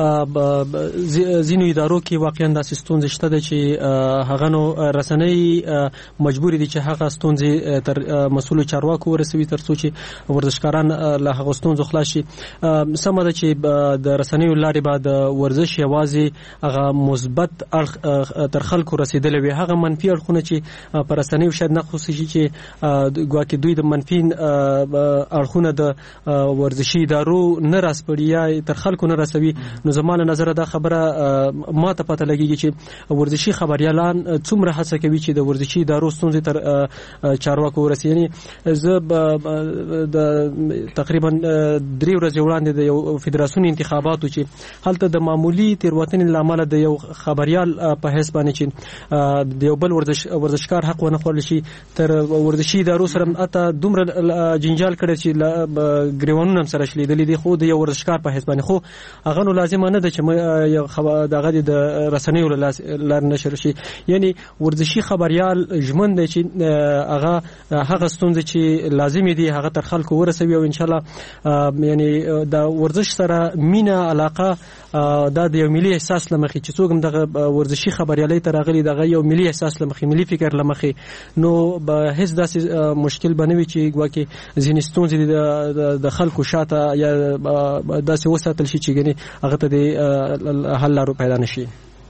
زینو ادارو کې واقعا د ستونزې شته د چې هغه نو رسنۍ مجبور دي چې هغه ستونزې تر مسؤل چارواکو ورسوي تر څو چې ورزشکاران له هغه ستونزو خلاص شي. سمه ده چې د رسنیو لارې بعد ورزش یوازې هغه مثبت تر خلکو رسیدلی وي، هغه منفي اړخونه چې پر رسنیو شاید نه خصوصي چې ګواکې دوی د منفي اړخونه د ورزشي ادارو نه راسپړي یا تر خلکو نه رسوي. نو زما له نظره دا خبره ما ته پته لګیږي چې ورزشي خبريالان څومره هڅه کوي چې د ورزشي ادارو ستونزې تر چارواکو ورسي. یعنی زه د تقریبا 3 ورځې وړاندې د یو فدراسیون انتخاباتو چې هلته د معمولی تیروتنې لامل د یو خبريال په حساب باندې چې د یو بل ورزشکار حق ونه خورل شي تر ورزشي ادارو سره اته دومره جنجال کړي چې ګریوانونه هم سره شلیدلې دي، خو د یو ورزشکار په حساب باندې خو هغه نو لازم نه ده چې یو دغه د رسنیو لار نشر شي. یعنی ورزشي خبريال ژمن دی چې هغه ستونزې چې لازم دي هغه تر خلکو ورسوي او ان شاء الله یعنی د ورزش سره مینا علاقه دا د یو ملي احساس لمخې چې څوک هم دغه ورزشي خبريالۍ ته راغلي دغه یو ملي احساس لمخې ملي فکر لمخې نو به هیڅ داسې مشکل بنوي چې ګواکې ځینې ستونزې د خلکو شاته یا داسې وساتل شي چې ګنې هغه ته د حل لارو پیدا نشي.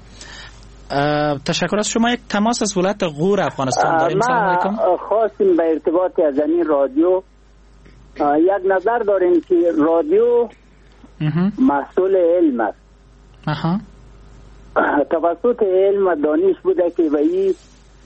تشکر از شما. یک تماس از ولایت غور افغانستان داریم. سلام علیکم. خواستیم به ارتباط از این رادیو یک نظر داریم که رادیو مسئول علم است. توسط علم و دانش بوده که به این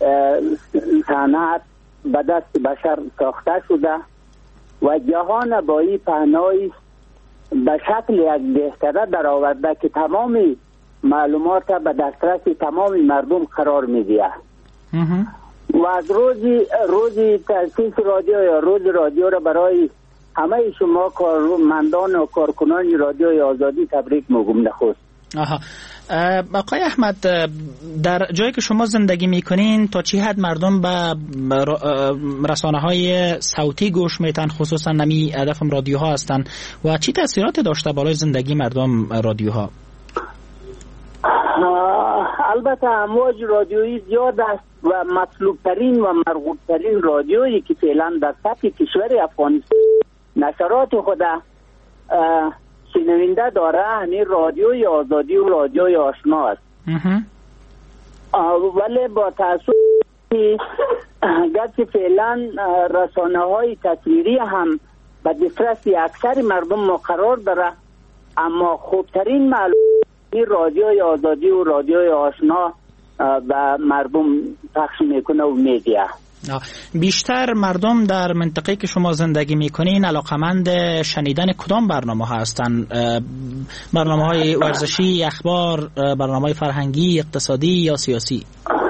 صنعت به دست بشر ساخته شده و جهان با این پهنای به شکل یک بهتره در آورده که تمام معلومات به دسترس تمام مردم قرار می‌دهد و از روزی تأسیس رادیو یا روز رادیو را برای همه شما کارمندان و کارکنان رادیوی آزادی تبریک میگم. نخست آقای احمد، در جایی که شما زندگی میکنین تا چی حد مردم به رسانه‌های صوتی گوش میتن، خصوصا نمی هدفم رادیوها هستن و چی تاثیرات داشته بالای زندگی مردم رادیوها؟ البته امواج رادیویی زیاد است و مطلوب ترین و مرغوب ترین رادیویی که فعلا در سطح کشور افغانستان نشرات خود شنونده داره همین رادیوی آزادی و رادیوی آشنا است. ولی با تأسف گرچه فعلا رسانه های تصویری هم به دسترس اکثر مردم مقرر داره، اما خوبترین معلومات رادیوی آزادی و رادیوی آشنا به مردم پخش میکنه و میدیه. بیشتر مردم در منطقه که شما زندگی میکنین علاقمند شنیدن کدام برنامه ها هستن؟ برنامه های ورزشی، اخبار، برنامه های فرهنگی، اقتصادی یا سیاسی؟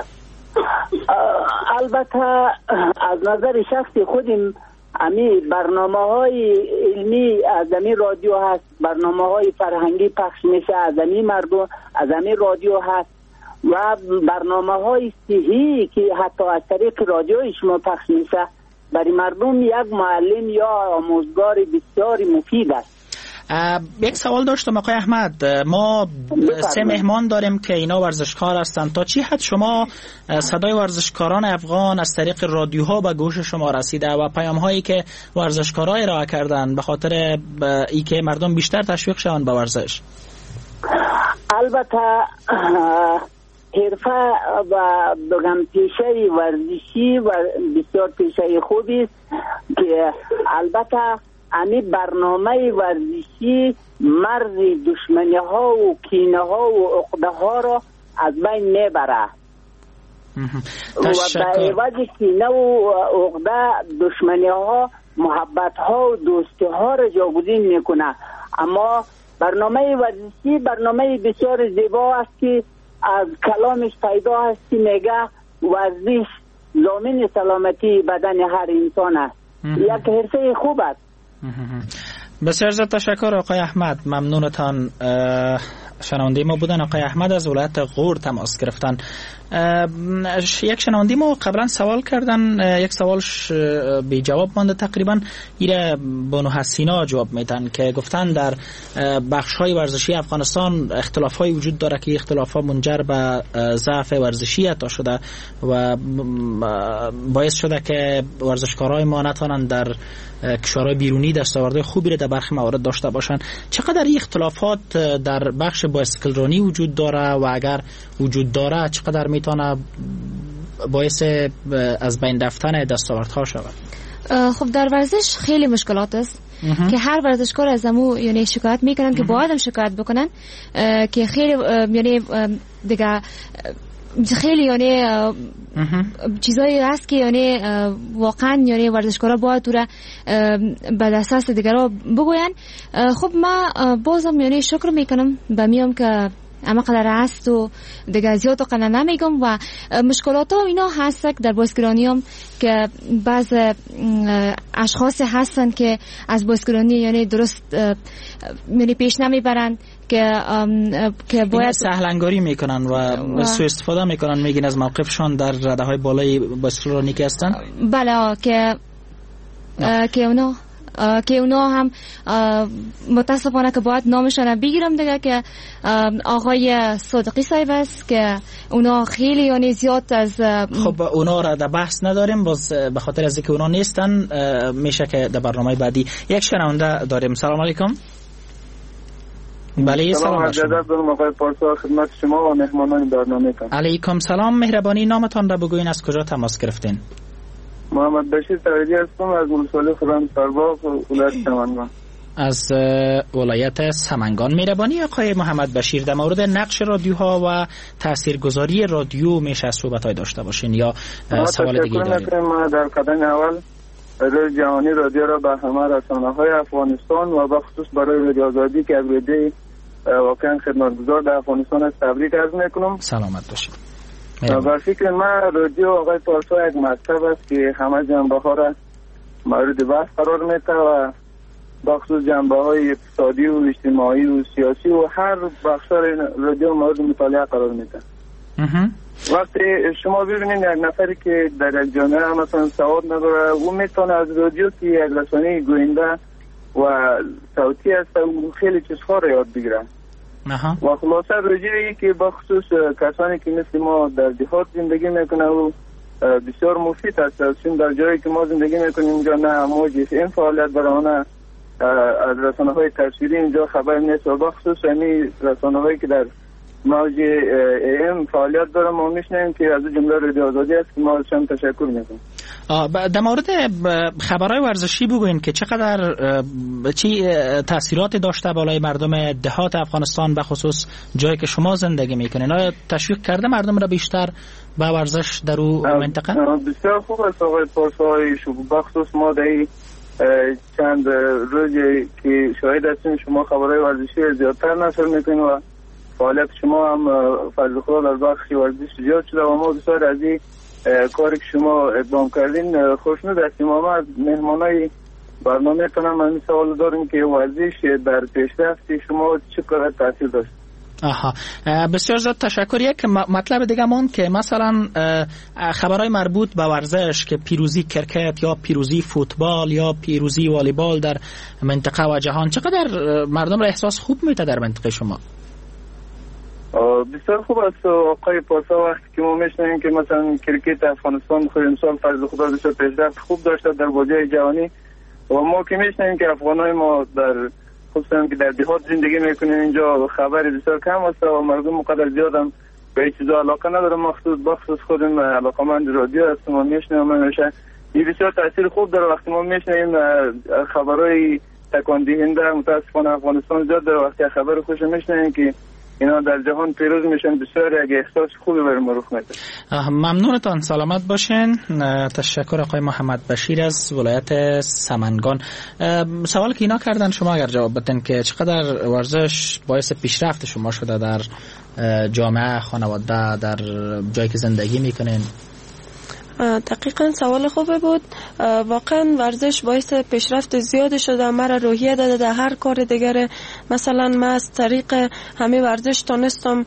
البته از نظر شخصی خودم امی برنامه های علمی از امی رادیو هست، برنامه های فرهنگی پخش میشه از امی مردم از امی رادیو هست و برنامه های صحی که حتی از طریق رادیوی شما پخش میشه برای مردم یک معلم یا آموزگار بسیار مفید است. یک سوال داشتم آقای احمد، ما 3 مهمان داریم که اینا ورزشکار هستند. تا چی حد شما صدای ورزشکاران افغان از طریق رادیوها به گوش شما رسیده و پیام هایی که ورزشکارها ارائه کردن به خاطر ای که مردم بیشتر تشویق شوند به ورزش؟ البته حرفه و بگم پیشه ورزشی و بسیار پیشه خوبی است که البته امی برنامه ورزشی مرز دشمنی ها و کینه ها و عقده ها را از بین میبره و به عوض کینه و عقده دشمنی ها محبت ها و دوستی ها را جاگزین میکنه. اما برنامه ورزشی برنامه بسیار زیبا است که از کلامش پیدا است که میگه ورزش ضامن سلامتی بدن هر انسان است. یک حرفه خوب است. بسیار زیاد تشکر آقای احمد، ممنونتان. شنونده ما بودن آقای احمد از ولایت غور تماس گرفتن. یک شنونده ما قبلا سوال کردن، یک سوالش بی جواب مانده تقریبا. ایره بانو حسینا جواب میدن که گفتن در بخش‌های ورزشی افغانستان اختلاف‌های وجود داره که اختلاف‌ها منجر به ضعف ورزشی عطا شده و باعث شده که ورزشکارای ما نتونن در کشورهای بیرونی دستاوردهای خوبی را در برخی موارد داشته باشند. چقدر این اختلافات در بخش بایسکل رانی وجود داره و اگر وجود داره چقدر میتونه باعث از بین رفتن دستاوردها شود؟ خب در ورزش خیلی مشکلات است که هر ورزشکار از امو یعنی شکایت میکنن که باید هم شکایت بکنن که خیلی یعنی دیگه خیلی یعنی چیزایی هست که یعنی واقعا یعنی ورزشکارا باید تو را به اساس دیگرها بگوین. خب ما بازم یعنی شکر میکنم به میام که اما قدر هست و دیگه زیاد قنه نمیگم و مشکلات ها اینا هست در بایسکلرانی هم که بعض اشخاص هستن که از بایسکلرانی یعنی درست یعنی پیش نمیبرن که باید سهلنگاری میکنن و سوء استفاده میکنن، میگین از موقفشان در رده های بالای بایسکلرانی که هستن. بله که اونا هم متاسفانه که باید نامشان بگیرم دیگه که آقای صادقی صاحب است که اونا خیلی یعنی زیاد از خب اونا را در بحث نداریم، باز به خاطر از اینکه اونا نیستن میشه که در برنامه بعدی یک شنونده داریم. سلام علیکم. بله سلام علیکم. آقای پارسا خدمت شما و مهمانان برنامه تان. علیکم سلام. مهربانی نامتان را بگوین، از کجا تماس گرفتین؟ محمد بشیر تویدی هستم از ولسوالی خرم سرباغ ولایت سمنگان. از ولایت سمنگان. مهربانی آقای محمد بشیر در مورد نقش رادیوها و تاثیرگذاری رادیو میشه صحبت‌های داشته باشین یا سوال دیگه دارید؟ ما در قدم اول روز جهانی رادیو را به همه رسانه‌های افغانستان و به خصوص برای رادیو آزادی که اوریده واقعا خدمتگزار در افغانستان است تبریک عرض میکنم. سلامت باشید. و فکر من رادیو آقای پارسا یک مکتب است که همه جنبه ها را مورد بحث قرار میده و بخصوص جنبه های اقتصادی و اجتماعی و سیاسی و هر بخش رادیو مورد مطالعه قرار میده. وقتی شما ببینید یک نفری که در یک جامعه مثلا سواد نداره او میتونه از رادیو که یک رسانه گوینده و صوتی است و خیلی چیزها را یاد بگیره. و خلاصه رادیویی که بخصوص کسانی که مثل ما در دیهات زندگی میکنه و بسیار مفید است، چون در جایی که ما زندگی میکنیم اینجا نه موج FM فعالیت برای از رسانه های تصویری اینجا خبر نیست و بخصوص همین رسانه هایی که در موج AM فعالیت داره ما میشنیم که از جمله رادیو آزادی است که ما ازشان تشکر میکنیم. در مورد خبرهای ورزشی بگوین که چقدر چی تاثیراتی داشته بالای مردم دهات افغانستان به خصوص جایی که شما زندگی میکنین؟ آیا تشویق کرده مردم را بیشتر به ورزش در اون منطقه؟ بسیار خوب است آقای پارسای. بخصوص ما در چند روزی که شاهد هستیم شما خبرهای ورزشی زیادتر نشر میکنین و فعالیت شما هم فضل خدا در بخش ورزش زیاد شده و ما بسیار از این کاری که شما اقدام کردین خوشنود هستیم. ما از مهمانای برنامه تونم این سوال داریم که ورزش در پیشرفت شما چقدر تاثیر داشت؟ بسیار زیاد تشکر. یک مطلب دیگه مون که مثلا خبرهای مربوط به ورزش که پیروزی کرکت یا پیروزی فوتبال یا پیروزی والیبال در منطقه و جهان چقدر مردم را احساس خوب میده در منطقه شما؟ بسیار خوب است آقای پارسا. وقتی که ما میشنیم که مثلا کرکت افغانستان خود امسال فضل خدا بسیار پیشرفت خوب داشته در بازی جهانی و ما که میشنیم که افغانای ما در خصوصا که در دیهات زندگی میکنیم اینجا خبر بسیار کم است و مردم مقدر زیاد هم به این چیزا علاقه نداره. بخصوص خودم علاقه‌مند رادیو هستم و میشنیم همیشه این بسیار تاثیر خوب داره. وقتی ما میشنیم خبرهای تکان دهنده متاسفانه افغانستان زیاد داره. وقتی خبر خوش میشنیم که اینا در جهان پیروز میشن بسیار یک احساس خوبی بر ما رخ میده. ممنونتان. سلامت باشین. تشکر آقای محمد بشیر از ولایت سمنگان. سوال که اینا کردن شما اگر جواب بدین که چقدر ورزش باعث پیشرفت شما شده در جامعه خانواده در جایی که زندگی میکنین؟ دقیقاً سوال خوبه بود. واقعا ورزش باعث پیشرفت زیاد شده، مرا روحیه داده در هر کار دیگره. مثلا من از طریق همه ورزش تونستم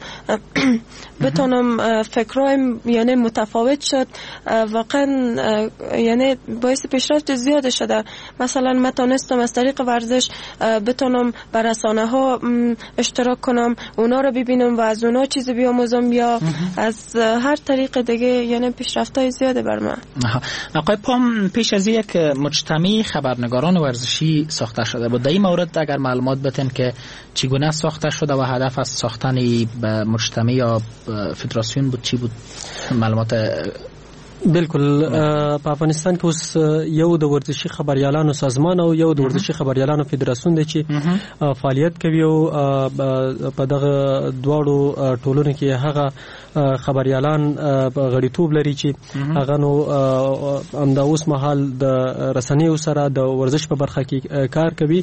بتونم فکرایم یعنی متفاوت شد. واقعا یعنی باعث پیشرفت زیاد شده. مثلا من تونستم از طریق ورزش بتونم بر رسانه ها اشتراک کنم، اونا رو ببینم و از اونا چیزی بیاموزم، یا از هر طریق دیگه یعنی پیشرفت‌های زیاده بر من. آقای پام، پیش از یک مجتمع خبرنگاران ورزشی ساخته شده بود. در این مورد اگر معلومات بدین که چگونه ساخته شده و هدف از ساختن مجتمع یا فدراسیون بود چی بود؟ معلومات بالکل. په افغانستان کې اوس یو د ورزشي خبريالانو سازمان او یو د ورزشي خبريالانو فدراسیون دی چې فعالیت کوي او په دغه دواړو ټولنو کې هغه خبريالان غړیتوب لري چې هغه نو همدا اوس مهال د رسنیو سره د ورزش په برخه کې کار کوي.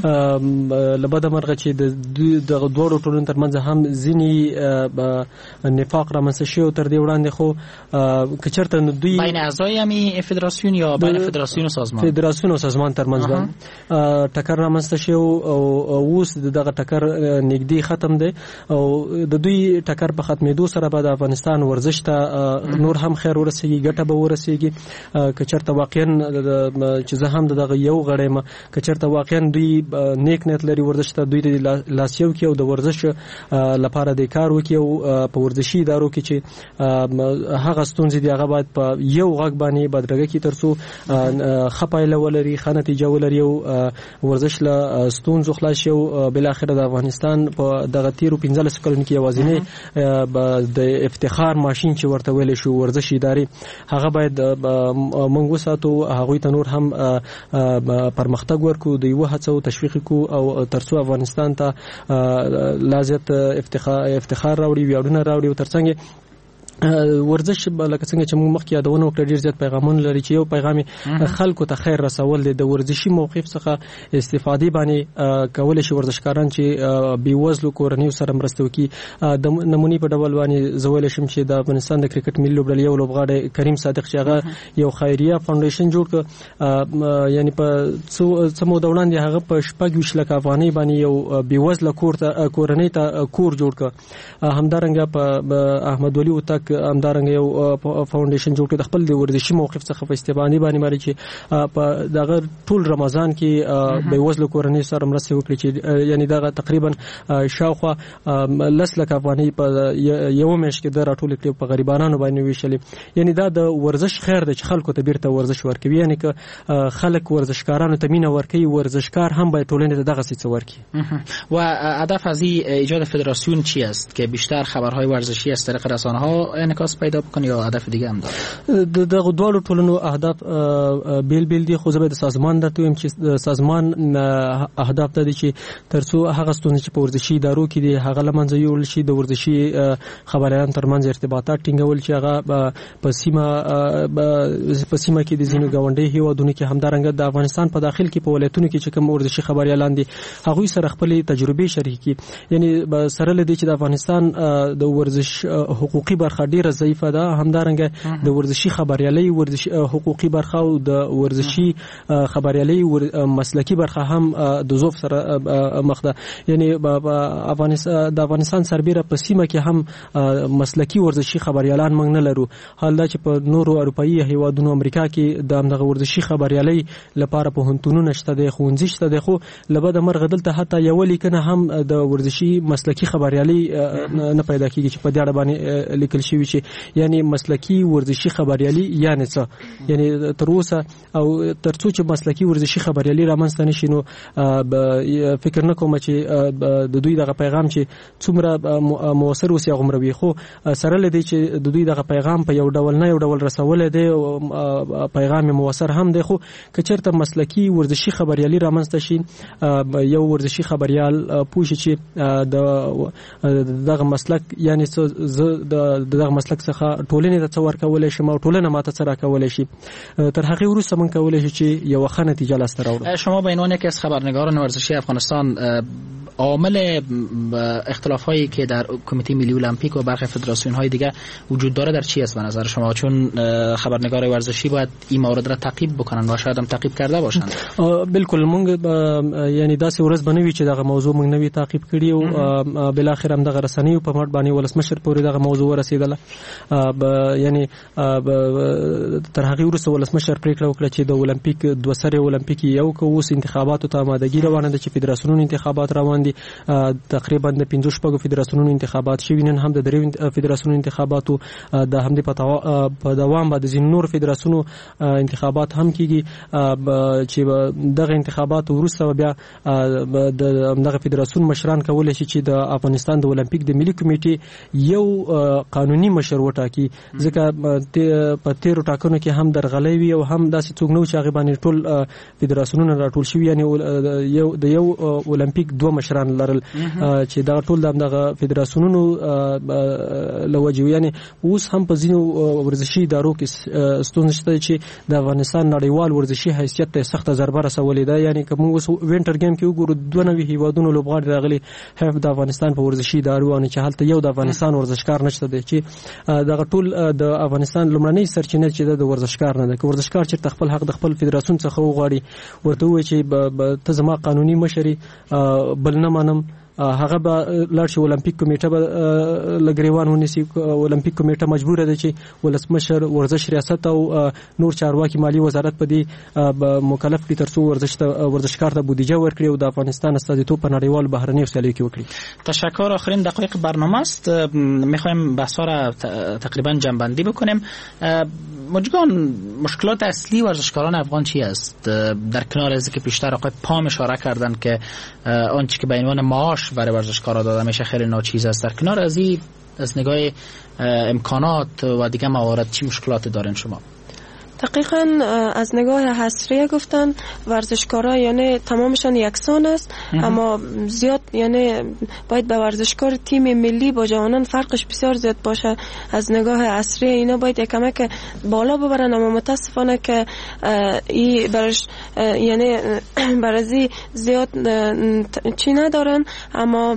لبد مرغه چې د دواړو ټولنو ترمنځ هم ځینی نفاق رامنځته شوی تر دې وړاندې، خو کچرته بین اعضای همی فدراسیون یا بین فدراسیون و سازمان؟ فدراسیون و سازمان ترمنځ ټکر رامنځته شوی او اوس دغه ټکر نږدې ختم دی او د دوی ټکر په ختمېدو سره به د افغانستان ورزش ته نور هم خیر ورسیږي، ګټه به ورسیږي. کچرته واقعا چې زه هم دغه یو غړی یم، کچرته واقعا دوی نیک نیت لري ورزش ته، دوی د لاسیو کې او د ورزش لپاره د کار وکړي او په ورزشي ادارو کې چې هغه ستونزې دی هغه باید په یو غږ باندې بدرګه کې ترڅو خپایله ولري، ښه نتیجه ولري او ورزش له ستونزو خلاص شي او بل اخر د افغانستان په دغه تیرو 15 کلونو کې یوازینی د افتخار ماشين چې ورته ویل شو ورزش اداري هغه باید موږ وساتو، هغه ته نور هم پرمختګ ورکو، د یو هڅو تشویق کو او ترڅو افغانستان ته لازم افتخار راوړي، ویاړونه راوړي او ترڅنګ ورزش لکه څنګه چې موږ مخکې یادونه وکړه ډیر زیات پیغامونه لري چې یو پیغام خلکو ته خیر رسول دی. د ورزشي موقف څخه استفاده باندې کول شي ورزشکاران چې بیوزلو کورنیو سره مرسته وکړي. د نمونې په ډول باندې زویل شم چې د افغانستان د کرکټ ملي لوبډلې یو لوبغاړی کریم صادق چې هغه یو خیریه فاونډیشن جوړ کړ، یعنی په څو موده وړاندې هغه په 26 لک افغانۍ باندې یو بیوزله کورنۍ ته کور جوړ کړ. همدارنګه په احمد ولی وتک همدارنګه یو فاونډیشن جوړ کړ د خپل د ورزشي موقف څخه په استفاده باندې چې په دغه ټول رمضان کې به وزله کورنۍ سره مرسته وکړي چې یعنی دغه تقریبا شاوخوا 10 لک افغانۍ په یو میاشت کې د راټول کړي په غریبانو باندې ویشلې. یعنی دا د ورزش خیر د خلکو ته بیرته ورزش ورکوي، یعنی که خلک ورزشکارانو ته مینه ورکوي، ورزشکار هم باید ټولنې ته دغه څه ورکړي. و هدف از ایجاد فدراسیون چی است که بیشتر خبرهای ورزشی از طریق رسانه‌ها انعکاس پیدا بکنه یا هدف دیگه هم داره؟ دغه دوه ټولنو اهداف بیل دي، خو زه به د سازمان درته وایم چې سازمان اهداف ته دي چې ترڅو هغه ستونزې چې په ورزشي ادارو کې دي هغه لمنځه یوړل شي، د ورزشي خبريالانو ترمنځ ارتباطات ټینګول چې هغه په سیمه کې د ځینو ګاونډي هیوادونو کې همدارنګه د افغانستان په داخل کې په ولایتونو کې چې کوم ورزشي خبريالان دي هغه سره خپل تجربه شریکي، یعنی سره لدی چې د افغانستان د ورزش حقوقي برخه ډیره ضعیفه ده، همدارنګه د ورزشي خبريالي ورزشي حقوقي برخه او د ورزشي خبريالي مسلکی برخه هم د ضعف سره مخ ده. یعنی د افغانستان سربېره په سیمه کې هم مسلکی ورزشي خبريالان موږ نه لرو، حال دا چې په نورو اروپאי هیوادونو امریکا کې د دغه ورزشي خبريالي لپاره په هنتونو شته د خوندزي شته د خو لبد مرغ دلته حتی یو لیکنه هم د ورزشي مسلکی خبريالي نه پیدا کیږي چې په دې اړه باندې لیکل شوی چې یعنی مسلکی ورزشي خبريالي یعنی څه، یعنی تر اوسه او ترڅو چې مسلکی ورزشي خبريالي رامنځته نشي نو فکر نه کوم چې د دوی دغه پیغام چې څومره موثر وسی هغه مروي، خو سره لدی چې د دوی دغه پیغام په یو ډول نه یو ډول رسول دی او پیغام موثر هم دی، خو کچرته مسلکی ورزشي خبريالي رامنځته شي یو ورزشي خبريال پوښي چې دغه مسلک یعنی دغه مسلک څخه ټولنې ته څور کولای شي او ټولنه ماته څرا کولای شي، تر هغه وروسته من کولای شي چې یو ښه نتیجه لاسته راوړو. شما به عنوان یکی از خبرنگاران ورزشی افغانستان عامل اختلاف هایی که در کمیته ملی المپیک و برخی فدراسیون های دیگه وجود داره در چی است به نظر شما؟ چون خبرنگار ورزشی باید این مورد را تعقیب بکنن و شاید هم تعقیب کرده باشن. بالکل مونږ یعنی داسې ورځ بنوي چې دغه موضوع مونږ نوی تعقیب کړی او بل اخر هم دغه رسنیو په مټ باندې ولسمشر پورې دغه موضوع ورسېدله. یعنی تر هغه وروسته ولسمشر پریکړه وکړه چې د اولمپیک دوه سره اولمپیک یو کوس انتخاباتو ته آمادګي روانه ده چې فدراسیونونو انتخابات روان دي. تقریبا د 15 شپږو فدراسیونونو انتخابات شوي، نن هم د درې فدراسیونونو انتخاباتو د همدې په دوام باندې ځینې نور فدراسیونو انتخابات هم کیږي چې دغه انتخابات وروسته بیا دغه فدراسیون مشران کولای شي چې د افغانستان د اولمپیک د ملي کمیټې یو قانوني مشر وټاکي. ځکه په تیرو ټاکنو کې هم درغلۍ وي او هم داسې څوک نو چې هغه باندې ټول فدراسیونونه راټول شوي، یعنی یو اولمپیک دوه مشران لرل چې دا ټول دغه فدراسیونونو لوجو. یعنی اوس هم په ځینو ورزشي ادارو کې ستونزه شته چې د افغانستان نړیوال ورزشي حیثیت ته سخت ضربه رسولې ده. یعنی کوم اوس وینټر گیم کې وګورو 92 هیوادونو لوبغاړي راغلي، هغه د افغانستان په ورزشي ادارو باندې چې حالت یو د افغانستان ورزشکار نشته دی چې دغه ټول د افغانستان لومړنۍ سرچینه چې د ورزشکار نه ده. که ورزشکار چې خپل حق د خپل فدراسیون څخه وغواړي ورته وایي چې ته زما قانوني مشري بل نه منم، هغه به لاړ شي اولمپیک کمیټه به لګریوان ونیسي. اولمپیک کمیټه مجبوره ده چې ولسمشر، ورزش ریاست او نور چارواکي مالی وزارت په دې مکلف کړي ترڅو ورزشکار ته بودجه ورکړي او د افغانستان استازیتوب په نړیوال بهرنیو سیالیو کې وکړي. تشکر. آخرین دقایق برنامه است، میخوایم بحثا را تقریبا جمع‌بندی بکنیم. مجگان، مشکلات اصلی ورزشکاران افغان چی است؟ در کنار از که پیشتر آقای پام اشاره کردن که آنچه که به عنوان معاش برای ورزشکارا داده میشه خیلی ناچیز است، در کنار از این از نگاه امکانات و دیگه موارد چی مشکلات دارین شما؟ دقیقاً از نگاه حصریه گفتن ورزشکارا یعنی تمامشان یکسان است، اما زیاد یعنی باید به ورزشکار تیم ملی با جوانان فرقش بسیار زیاد باشه. از نگاه حصریه اینا باید یکمه که بالا ببرن، اما متاسفانه که ای برش یعنی برازی زیاد چی ندارن. اما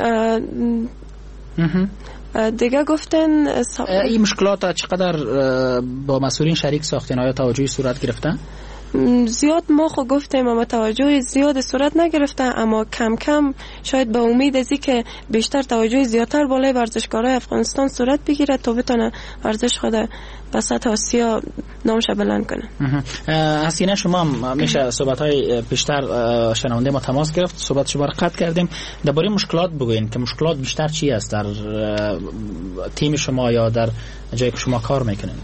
دیگه گفتن این مشکلات چقدر با مسئولین شریک ساختین؟ آیا توجهی صورت گرفتن؟ زیاد ما خو گفتیم اما توجه زیاد صورت نگرفته، اما کم کم شاید به امید ازی که بیشتر توجه زیادتر بالای ورزشکارای افغانستان صورت بگیره تا بتونه ورزش خود به سطح آسیا نامش بلند کنه. حسینه، شما میشه صحبت‌های پیشتر شنونده ما تماس گرفت، صحبت شما را قطع کردیم. درباره مشکلات بگوین که مشکلات بیشتر چی است در تیم شما یا در جایی که شما کار میکنین؟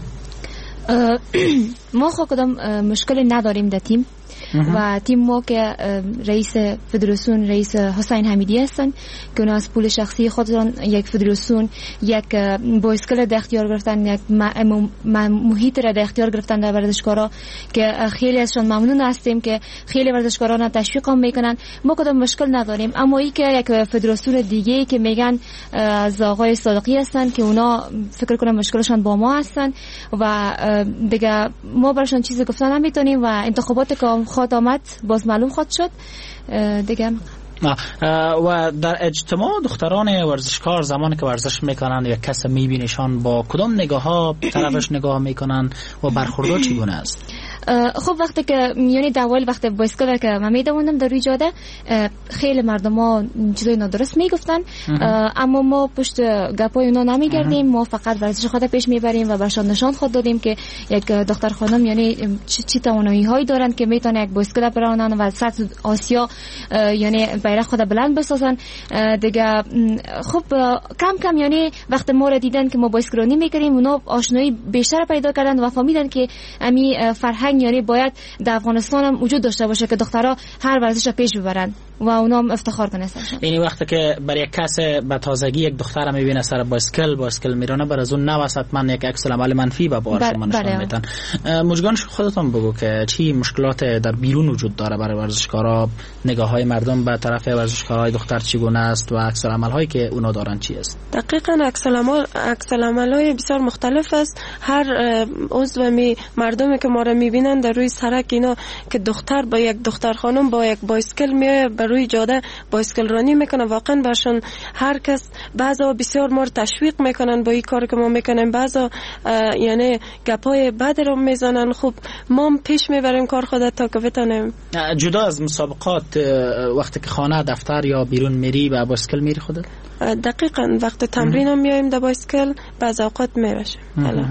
ما خود کدام مشکلی نداریم در تیم و تیم ما که رئیس فدراسیون رئیس حسین حمیدی هستن که اونا از پول شخصی خودشون یک فدراسیون یک بایسکل در اختیار گرفتن، یک محیط را در اختیار گرفتن در ورزشکارا که خیلی ازشون ممنون هستیم که خیلی ورزشکاران تشویق هم میکنن. ما کدام مشکل نداریم. اما ای که یک فدراسیون دیگه که میگن از آقای صادقی هستن که اونا فکر کنم مشکلشون با ما هستن و دیگه ما برشون چیزی گفتن نمیتونیم و انتخابات که خواهد آمد باز معلوم خواهد شد دیگه. و در اجتماع دختران ورزشکار زمانی که ورزش میکنن یا کس میبینیشان با کدام نگاه ها طرفش نگاه میکنن و برخوردها چگونه است؟ خب وقتی که یعنی اول وقتی بایسکل که من میدوندم در روی جاده خیلی مردم ها چیزای نادرست میگفتن، اما ما پشت گپای اونا نمیگردیم، ما فقط ورزش خود پیش میبریم و برشان نشان خود دادیم که یک دختر خانم یعنی چی توانایی هایی دارن که میتونه یک بایسکل برانن و سطح آسیا یعنی بیرق خود بلند بسازن دیگه. خب کم کم یعنی وقتی ما را دیدن که ما بایسکل رانی میکنیم اونا آشنایی بیشتر پیدا کردن و فهمیدن که امی فرهنگ یعنی باید در افغانستان هم وجود داشته باشه که دخترها هر ورزش را پیش ببرن و اونا هم افتخار کنن. یعنی وقتی که برای کس به تازگی یک دختر میبینه سر بایسکل میرونه بر از اون نوسط من یک عکس العمل منفی به بار شما نشون میدن. مجگان خودتون بگو که چی مشکلات در بیرون وجود داره برای ورزشکارا، نگاه‌های مردم به طرف ورزشکارای دختر چگونه است و عکس العمل‌هایی که اونا دارن چی است؟ دقیقاً عکس العمل‌های بسیار مختلف است. هر عضو مردمی که ما را میبینن در روی سرک اینا که دختر با یک دختر خانم با یک بایسکل میاد بر روی جاده بایسکل رانی میکنه، واقعا برشان هر کس بعضا بسیار ما تشویق میکنن با این کار که ما میکنیم، بعضا یعنی گپای بد رو میزنن. خب ما پیش میبریم کار خود تا که بتونیم. جدا از مسابقات وقتی که خانه، دفتر یا بیرون میری با بایسکل میری خودت؟ دقیقاً وقت تمرین هم میایم در بایسکل، بعض اوقات میرشیم.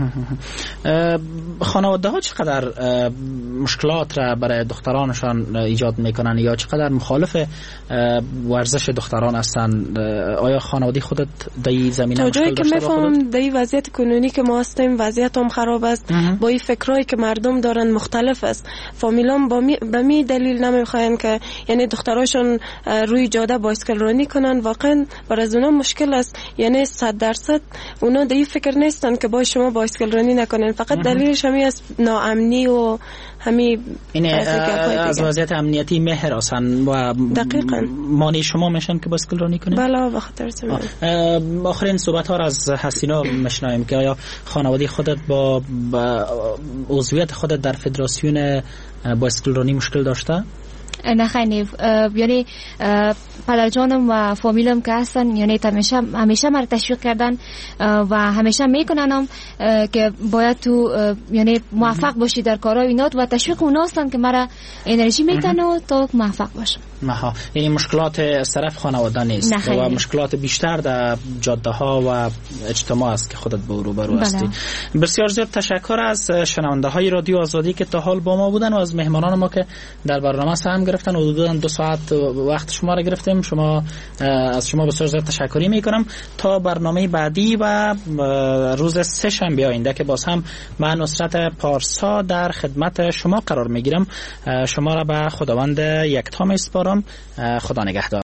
خانواده ها چقدر مشکلات را برای دخترانشان ایجاد میکنن یا چقدر مخالف ورزش دختران هستند؟ آیا خانواده خودت در این زمینه مشکل داشته؟ تا جایی که میفهمم در این وضعیت کنونی که ما هستیم وضعیت هم خراب است. با این فکرایی که مردم دارن مختلف است. فامیلام به می دلیل نمیخواین که یعنی دختراشون روی جاده بایسکل رانی کنن. واقعا برای اونا مشکل است. یعنی 100% اونا در این فکر نیستن که با شما بایسکل رانی نکنن. فقط دلیلش همین است ناامنی و همین از وضعیت امنیتی مهر هستن و دقیقاً مانع شما میشن که بایسکل رانی کنید. بله به خاطر زمین. آخرین صحبت ها از حسینا میشنویم که آیا خانواده خودت با عضویت خودت در فدراسیون بایسکل رانی مشکل داشته؟ نه خیلی، یعنی پدر جانم و فامیلم که هستن یعنی همیشه مرا تشویق کردن و همیشه میکننم که باید تو یعنی موفق باشی در کارهای اینات و تشویق اونا هستن که مرا انرژی میدن و تا موفق باشم. یعنی مشکلات از طرف خانواده نیست و مشکلات بیشتر در جاده ها و اجتماع است که خودت به روبرو هستی. بسیار زیاد تشکر از شنونده های رادیو آزادی که تا حال با ما بودن و از مهمانان ما که در برنامه سهم گرفتن. حدوداً 2 ساعت وقت شما را گرفتیم. از شما بسیار زیاد تشکری میکنم. تا برنامه بعدی و روز سه شنبه آینده که باز هم من نصرت پارسا در خدمت شما قرار میگیرم، شما را به خداوند یکتا میسپارم. خدا نگهدار.